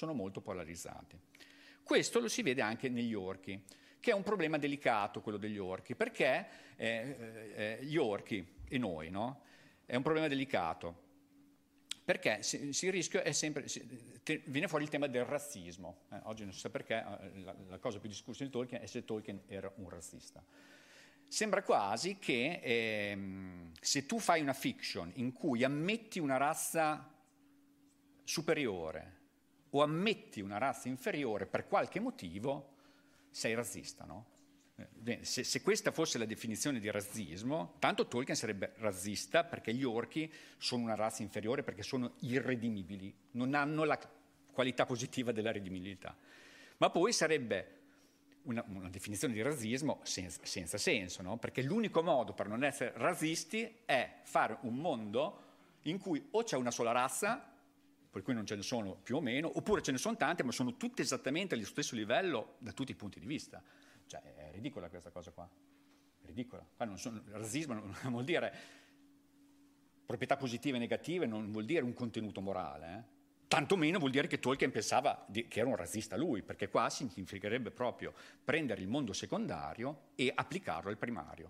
Questo lo si vede anche negli orchi, che è un problema delicato quello degli orchi, perché gli orchi e noi, no? È un problema delicato, perché il rischio è sempre, viene fuori il tema del razzismo. Oggi non si sa perché, la cosa più discussa di Tolkien è se Tolkien era un razzista. Sembra quasi che se tu fai una fiction in cui ammetti una razza superiore o ammetti una razza inferiore per qualche motivo, sei razzista, no? Se questa fosse la definizione di razzismo, tanto Tolkien sarebbe razzista perché gli orchi sono una razza inferiore, perché sono irredimibili, non hanno la qualità positiva della redimibilità. Ma poi sarebbe una definizione di razzismo senza senso, no? Perché l'unico modo per non essere razzisti è fare un mondo in cui o c'è una sola razza, per cui non ce ne sono più o meno, oppure ce ne sono tante, ma sono tutte esattamente allo stesso livello da tutti i punti di vista. Cioè, è ridicola questa cosa qua. È ridicola. Qua razzismo non vuol dire proprietà positive e negative, non vuol dire un contenuto morale. Tanto meno vuol dire che Tolkien pensava che era un razzista lui, perché qua significherebbe proprio prendere il mondo secondario e applicarlo al primario.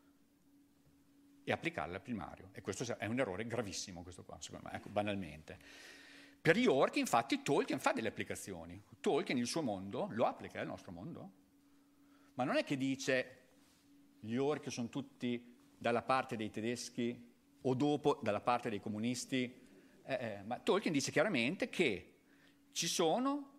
E questo è un errore gravissimo, questo qua, secondo me, ecco, banalmente. Per gli orchi, infatti, Tolkien fa delle applicazioni. Tolkien il suo mondo lo applica al nostro mondo. Ma non è che dice gli orchi sono tutti dalla parte dei tedeschi o dopo dalla parte dei comunisti, ma Tolkien dice chiaramente che ci sono,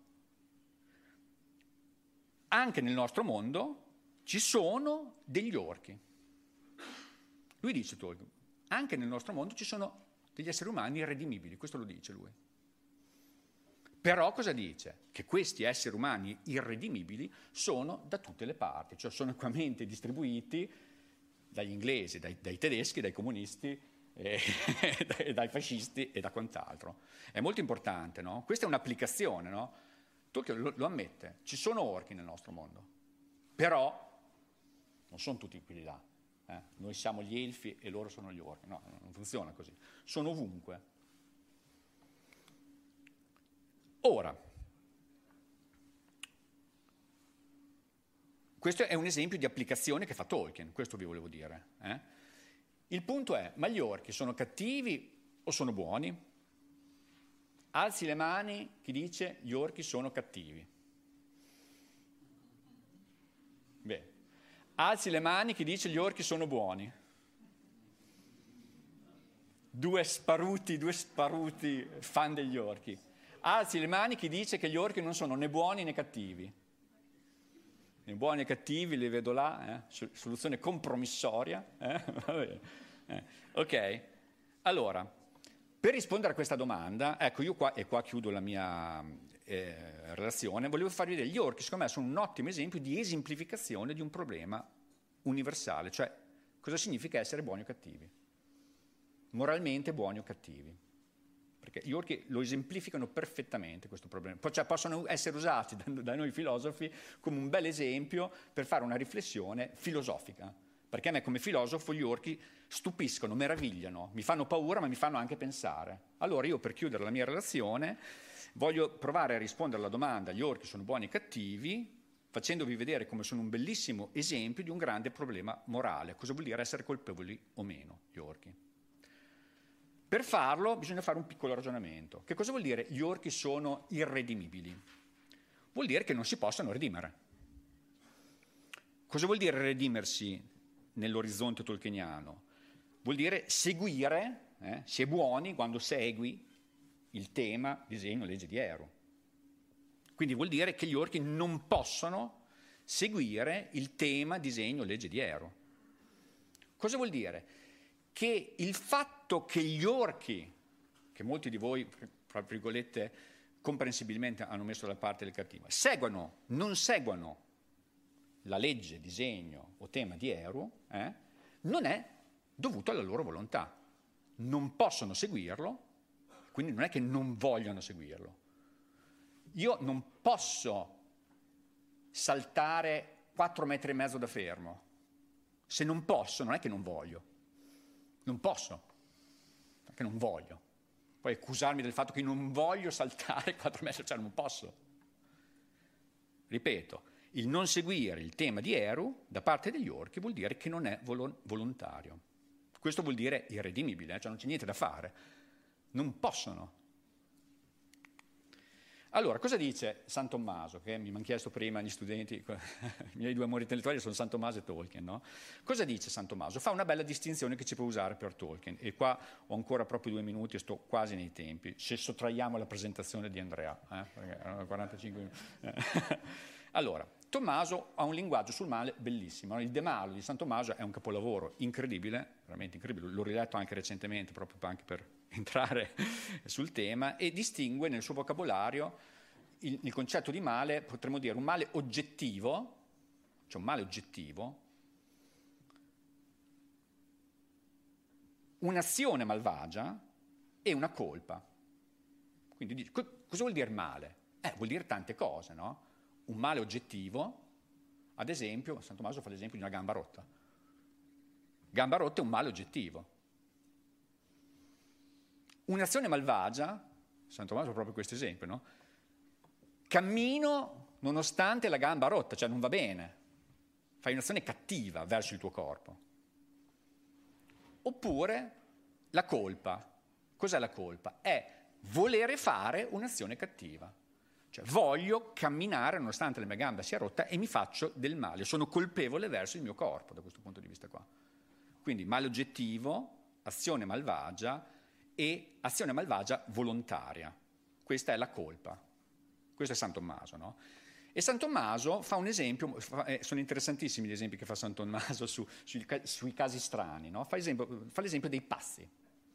anche nel nostro mondo, ci sono degli orchi. Lui dice Tolkien, anche nel nostro mondo ci sono degli esseri umani irredimibili, questo lo dice lui. Però cosa dice? Che questi esseri umani irredimibili sono da tutte le parti, cioè sono equamente distribuiti dagli inglesi, dai tedeschi, dai comunisti, dai fascisti e da quant'altro. È molto importante, no? Questa è un'applicazione, no? Tolkien lo ammette, ci sono orchi nel nostro mondo, però non sono tutti quelli là. Noi siamo gli elfi e loro sono gli orchi, no, non funziona così, sono ovunque. Ora, Questo è un esempio di applicazione che fa Tolkien, questo vi volevo dire. Il punto è, ma gli orchi sono cattivi o sono buoni? Alzi le mani chi dice gli orchi sono cattivi. Bene. Alzi le mani chi dice gli orchi sono buoni. Due sparuti fan degli orchi. Alzi le mani chi dice che gli orchi non sono né buoni né cattivi. Né buoni né cattivi, li vedo là, soluzione compromissoria. Va bene. Ok, allora, per rispondere a questa domanda, ecco, io qua chiudo la mia relazione, volevo farvi vedere, gli orchi secondo me sono un ottimo esempio di esemplificazione di un problema universale, cioè cosa significa essere buoni o cattivi, moralmente buoni o cattivi. Perché gli orchi lo esemplificano perfettamente questo problema, cioè possono essere usati da noi filosofi come un bel esempio per fare una riflessione filosofica, perché a me come filosofo gli orchi stupiscono, meravigliano, mi fanno paura ma mi fanno anche pensare. Allora io per chiudere la mia relazione voglio provare a rispondere alla domanda gli orchi sono buoni e cattivi, facendovi vedere come sono un bellissimo esempio di un grande problema morale, cosa vuol dire essere colpevoli o meno gli orchi. Per farlo bisogna fare un piccolo ragionamento. Che cosa vuol dire gli orchi sono irredimibili? Vuol dire che non si possono redimere. Cosa vuol dire redimersi nell'orizzonte tolkieniano? Vuol dire seguire, si è buoni quando segui il tema, disegno, legge di Eru. Quindi vuol dire che gli orchi non possono seguire il tema, disegno, legge di Eru. Cosa vuol dire? Che il fatto che gli orchi, che molti di voi, tra virgolette, comprensibilmente hanno messo da parte del cattivo, non seguano la legge, disegno o tema di Eru, non è dovuto alla loro volontà. Non possono seguirlo, quindi non è che non vogliono seguirlo. Io non posso saltare 4,5 metri da fermo. Se non posso, non è che non voglio. Non posso, perché non voglio. Poi accusarmi del fatto che non voglio saltare 4 metri, cioè non posso. Ripeto, il non seguire il tema di Eru da parte degli orchi vuol dire che non è volontario. Questo vuol dire irredimibile, cioè non c'è niente da fare. Non possono. Allora, cosa dice San Tommaso, che mi hanno chiesto prima gli studenti, i miei due amori intellettuali sono San Tommaso e Tolkien, no? Cosa dice San Tommaso? Fa una bella distinzione che ci può usare per Tolkien, e qua ho ancora proprio 2 minuti e sto quasi nei tempi, se sottraiamo la presentazione di Andrea, perché erano 45 minuti. Allora, Tommaso ha un linguaggio sul male bellissimo, il De Malo di San Tommaso è un capolavoro incredibile, veramente incredibile, l'ho riletto anche recentemente, proprio anche per entrare sul tema, e distingue nel suo vocabolario il concetto di male, potremmo dire un male oggettivo, cioè un male oggettivo, un'azione malvagia e una colpa. Quindi cosa vuol dire male? Vuol dire tante cose, no? Un male oggettivo, ad esempio, San Tommaso fa l'esempio di una gamba rotta. Gamba rotta è un male oggettivo. Un'azione malvagia, San Tommaso fa proprio questo esempio, no? Cammino nonostante la gamba rotta, cioè non va bene. Fai un'azione cattiva verso il tuo corpo. Oppure la colpa. Cos'è la colpa? È volere fare un'azione cattiva. Cioè voglio camminare nonostante la mia gamba sia rotta e mi faccio del male. Sono colpevole verso il mio corpo da questo punto di vista qua. Quindi male oggettivo, azione malvagia e azione malvagia volontaria. Questa è la colpa. Questo è San Tommaso, no? E San Tommaso fa un esempio, sono interessantissimi gli esempi che fa San Tommaso sui casi strani, no? Fa l'esempio dei passi,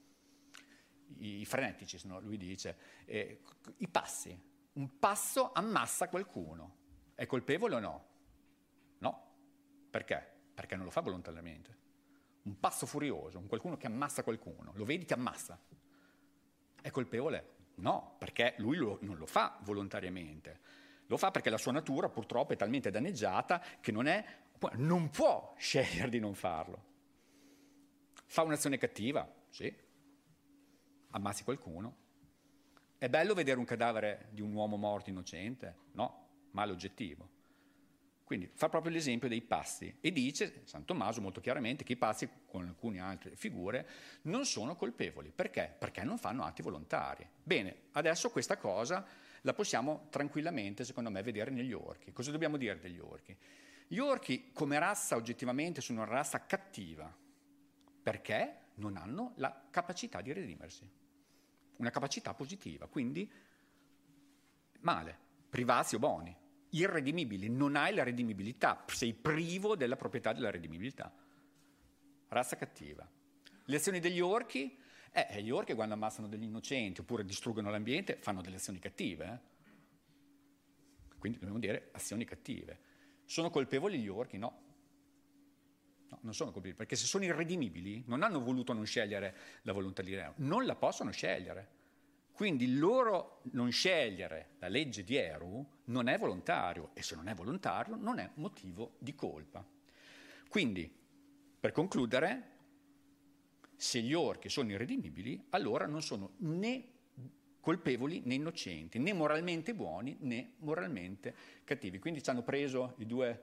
i frenetici, no? Lui dice, i passi, un passo ammassa qualcuno, è colpevole o no? No. Perché? Perché non lo fa volontariamente. Un passo furioso, un qualcuno che ammassa qualcuno, lo vedi, ti ammassa. È colpevole? No, perché lui non lo fa volontariamente. Lo fa perché la sua natura purtroppo è talmente danneggiata che non può scegliere di non farlo. Fa un'azione cattiva? Sì. Ammazzi qualcuno? È bello vedere un cadavere di un uomo morto innocente? No, male oggettivo. Quindi fa proprio l'esempio dei pazzi e dice, San Tommaso molto chiaramente, che i pazzi, con alcune altre figure, non sono colpevoli. Perché? Perché non fanno atti volontari. Bene, adesso questa cosa la possiamo tranquillamente, secondo me, vedere negli orchi. Cosa dobbiamo dire degli orchi? Gli orchi come razza oggettivamente sono una razza cattiva, perché non hanno la capacità di redimersi. Una capacità positiva, quindi male, privati o buoni. Irredimibili, non hai la redimibilità, sei privo della proprietà della redimibilità. Razza cattiva. Le azioni degli orchi? Gli orchi quando ammazzano degli innocenti oppure distruggono l'ambiente fanno delle azioni cattive. Quindi dobbiamo dire azioni cattive. Sono colpevoli gli orchi? No. No, non sono colpevoli, perché se sono irredimibili non hanno voluto non scegliere la volontà di Dio, non la possono scegliere. Quindi il loro non scegliere la legge di Eru non è volontario, e se non è volontario non è motivo di colpa. Quindi, per concludere, se gli orchi sono irredimibili, allora non sono né colpevoli né innocenti, né moralmente buoni né moralmente cattivi. Quindi ci hanno preso i due,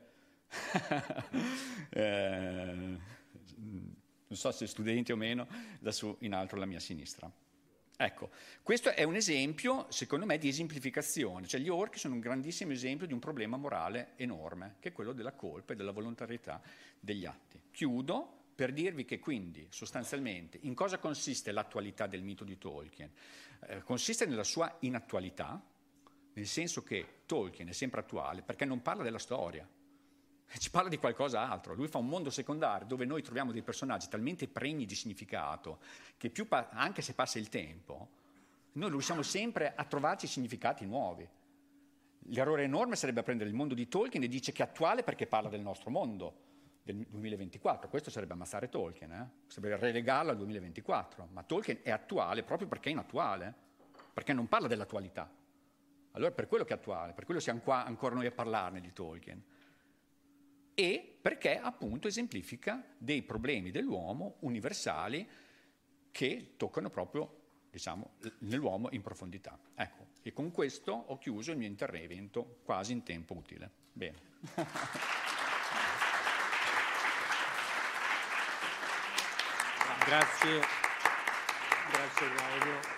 non so se studenti o meno, da su in alto alla mia sinistra. Ecco, questo è un esempio, secondo me, di esemplificazione. Cioè gli orchi sono un grandissimo esempio di un problema morale enorme, che è quello della colpa e della volontarietà degli atti. Chiudo per dirvi che quindi, sostanzialmente, in cosa consiste l'attualità del mito di Tolkien? Consiste nella sua inattualità, nel senso che Tolkien è sempre attuale perché non parla della storia, ci parla di qualcos'altro. Lui fa un mondo secondario dove noi troviamo dei personaggi talmente pregni di significato che anche se passa il tempo, noi riusciamo sempre a trovarci significati nuovi. L'errore enorme sarebbe prendere il mondo di Tolkien e dice che è attuale perché parla del nostro mondo, del 2024. Questo sarebbe ammazzare Tolkien, sarebbe relegarlo al 2024. Ma Tolkien è attuale proprio perché è inattuale, perché non parla dell'attualità. Allora per quello che è attuale, per quello siamo qua ancora noi a parlarne di Tolkien. E perché appunto esemplifica dei problemi dell'uomo universali che toccano proprio, diciamo, nell'uomo in profondità. Ecco, e con questo ho chiuso il mio intervento quasi in tempo utile. Bene. Grazie Claudio.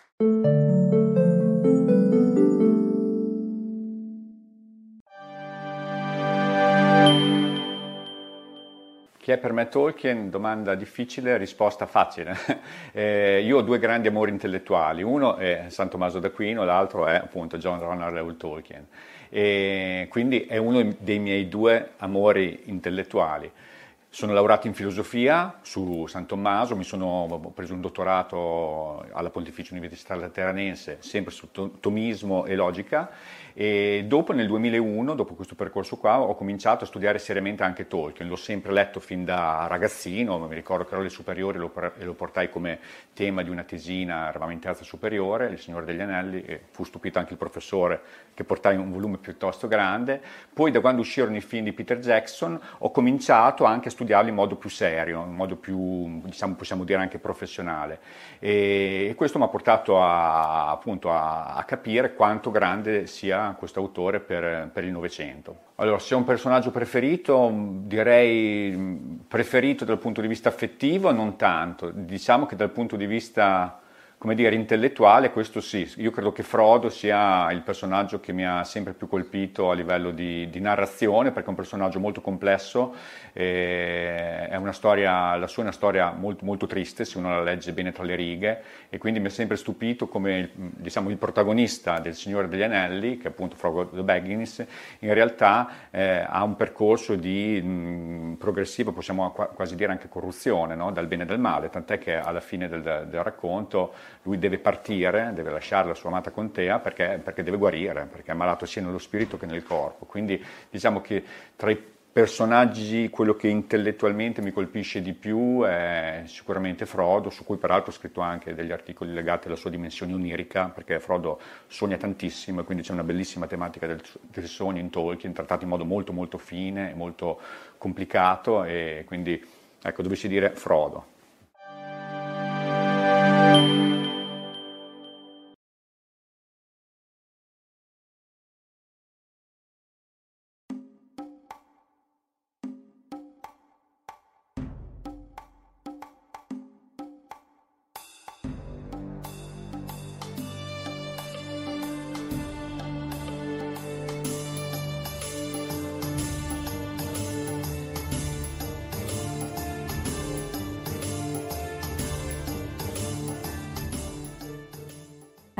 Chi è per me Tolkien? Domanda difficile, risposta facile. Io ho due grandi amori intellettuali, uno è San Tommaso d'Aquino, l'altro è appunto John Ronald Reuel Tolkien. E quindi è uno dei miei due amori intellettuali. Sono laureato in filosofia su San Tommaso, ho preso un dottorato alla Pontificia Università Lateranense, sempre su tomismo e logica, e dopo nel 2001, dopo questo percorso qua, ho cominciato a studiare seriamente anche Tolkien. L'ho sempre letto fin da ragazzino, mi ricordo che ero alle superiori e lo portai come tema di una tesina, eravamo in terza superiore, Il Signore degli Anelli, e fu stupito anche il professore che portai un volume piuttosto grande. Poi da quando uscirono i film di Peter Jackson ho cominciato anche a studiarli in modo più serio, in modo più, diciamo, possiamo dire anche professionale, e questo mi ha portato appunto a capire quanto grande sia questo autore per il Novecento. Allora, se è un personaggio preferito, direi preferito dal punto di vista affettivo, non tanto. Diciamo che dal punto di vista, come dire, intellettuale, questo sì. Io credo che Frodo sia il personaggio che mi ha sempre più colpito a livello di narrazione, perché è un personaggio molto complesso, è una storia, la sua è una storia molto, molto triste, se uno la legge bene tra le righe, e quindi mi ha sempre stupito come, diciamo, il protagonista del Signore degli Anelli, che è appunto Frodo Baggins, in realtà ha un percorso di progressivo, possiamo quasi dire anche corruzione, no? Dal bene e dal male, tant'è che alla fine del racconto lui deve partire, deve lasciare la sua amata contea perché deve guarire, perché è malato sia nello spirito che nel corpo. Quindi diciamo che tra i personaggi quello che intellettualmente mi colpisce di più è sicuramente Frodo, su cui peraltro ho scritto anche degli articoli legati alla sua dimensione onirica, perché Frodo sogna tantissimo e quindi c'è una bellissima tematica del sogno in Tolkien, trattato in modo molto molto fine, molto complicato, e quindi ecco, dovessi dire Frodo.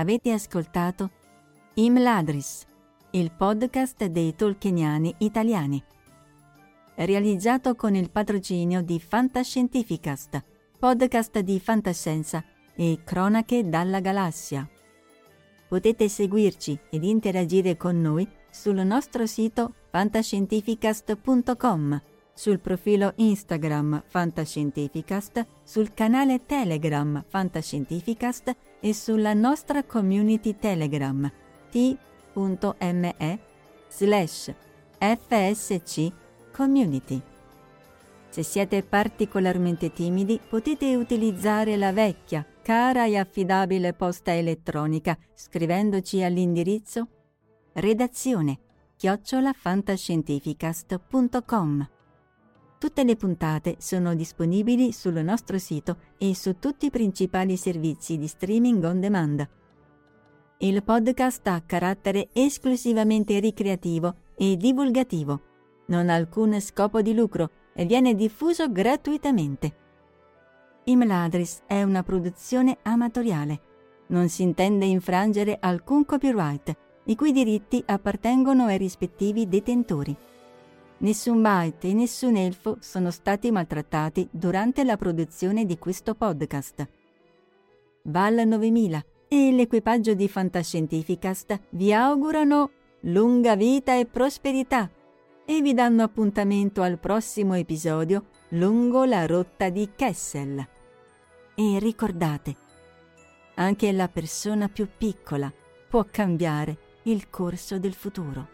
Avete ascoltato Imladris, il podcast dei tolkieniani italiani. Realizzato con il patrocinio di Fantascientificast, podcast di fantascienza e cronache dalla galassia. Potete seguirci ed interagire con noi sul nostro sito fantascientificast.com, sul profilo Instagram Fantascientificast, sul canale Telegram Fantascientificast e sulla nostra community Telegram t.me/FSC Community. Se siete particolarmente timidi, potete utilizzare la vecchia, cara e affidabile posta elettronica scrivendoci all'indirizzo redazione@fantascientificast.com. Tutte le puntate sono disponibili sul nostro sito e su tutti i principali servizi di streaming on demand. Il podcast ha carattere esclusivamente ricreativo e divulgativo. Non ha alcun scopo di lucro e viene diffuso gratuitamente. Imladris è una produzione amatoriale. Non si intende infrangere alcun copyright, i cui diritti appartengono ai rispettivi detentori. Nessun byte e nessun elfo sono stati maltrattati durante la produzione di questo podcast. Val 9000 e l'equipaggio di Fantascientificast vi augurano lunga vita e prosperità e vi danno appuntamento al prossimo episodio lungo la rotta di Kessel. E ricordate, anche la persona più piccola può cambiare il corso del futuro.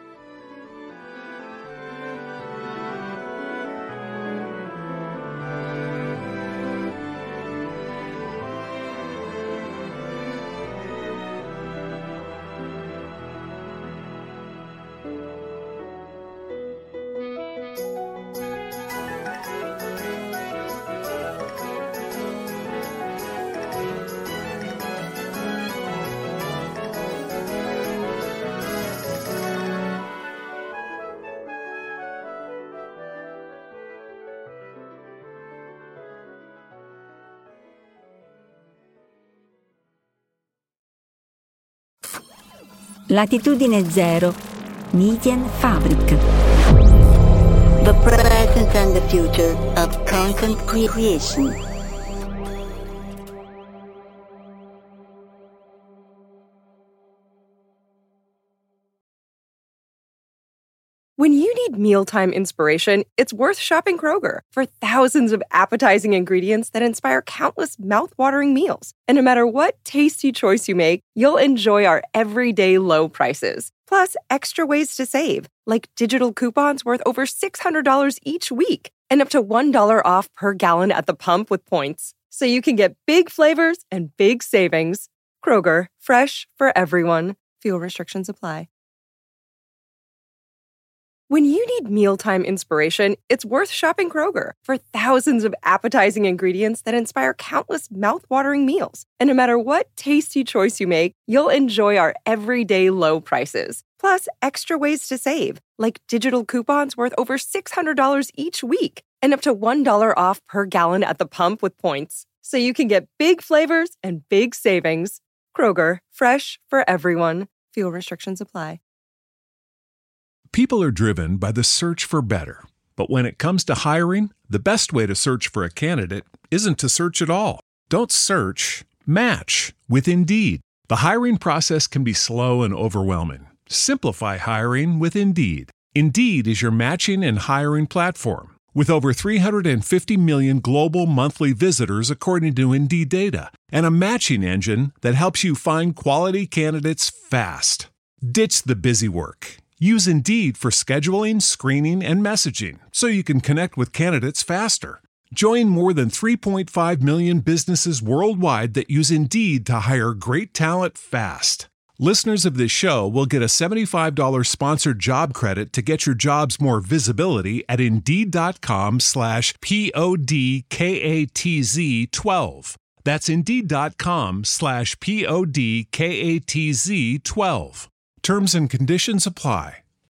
Latitudine Zero, Midian Fabric. The present and the future of content creation. When you need mealtime inspiration, it's worth shopping Kroger for thousands of appetizing ingredients that inspire countless mouth-watering meals. And no matter what tasty choice you make, you'll enjoy our everyday low prices. Plus, extra ways to save, like digital coupons worth over $600 each week and up to $1 off per gallon at the pump with points. So you can get big flavors and big savings. Kroger, fresh for everyone. Fuel restrictions apply. When you need mealtime inspiration, it's worth shopping Kroger for thousands of appetizing ingredients that inspire countless mouth-watering meals. And no matter what tasty choice you make, you'll enjoy our everyday low prices. Plus, extra ways to save, like digital coupons worth over $600 each week and up to $1 off per gallon at the pump with points. So you can get big flavors and big savings. Kroger, fresh for everyone. Fuel restrictions apply. People are driven by the search for better. But when it comes to hiring, the best way to search for a candidate isn't to search at all. Don't search, match with Indeed. The hiring process can be slow and overwhelming. Simplify hiring with Indeed. Indeed is your matching and hiring platform. With over 350 million global monthly visitors according to Indeed data, and a matching engine that helps you find quality candidates fast. Ditch the busy work. Use Indeed for scheduling, screening, and messaging so you can connect with candidates faster. Join more than 3.5 million businesses worldwide that use Indeed to hire great talent fast. Listeners of this show will get a $75 sponsored job credit to get your jobs more visibility at Indeed.com/PODKATZ12. That's Indeed.com/PODKATZ12. Terms and conditions apply.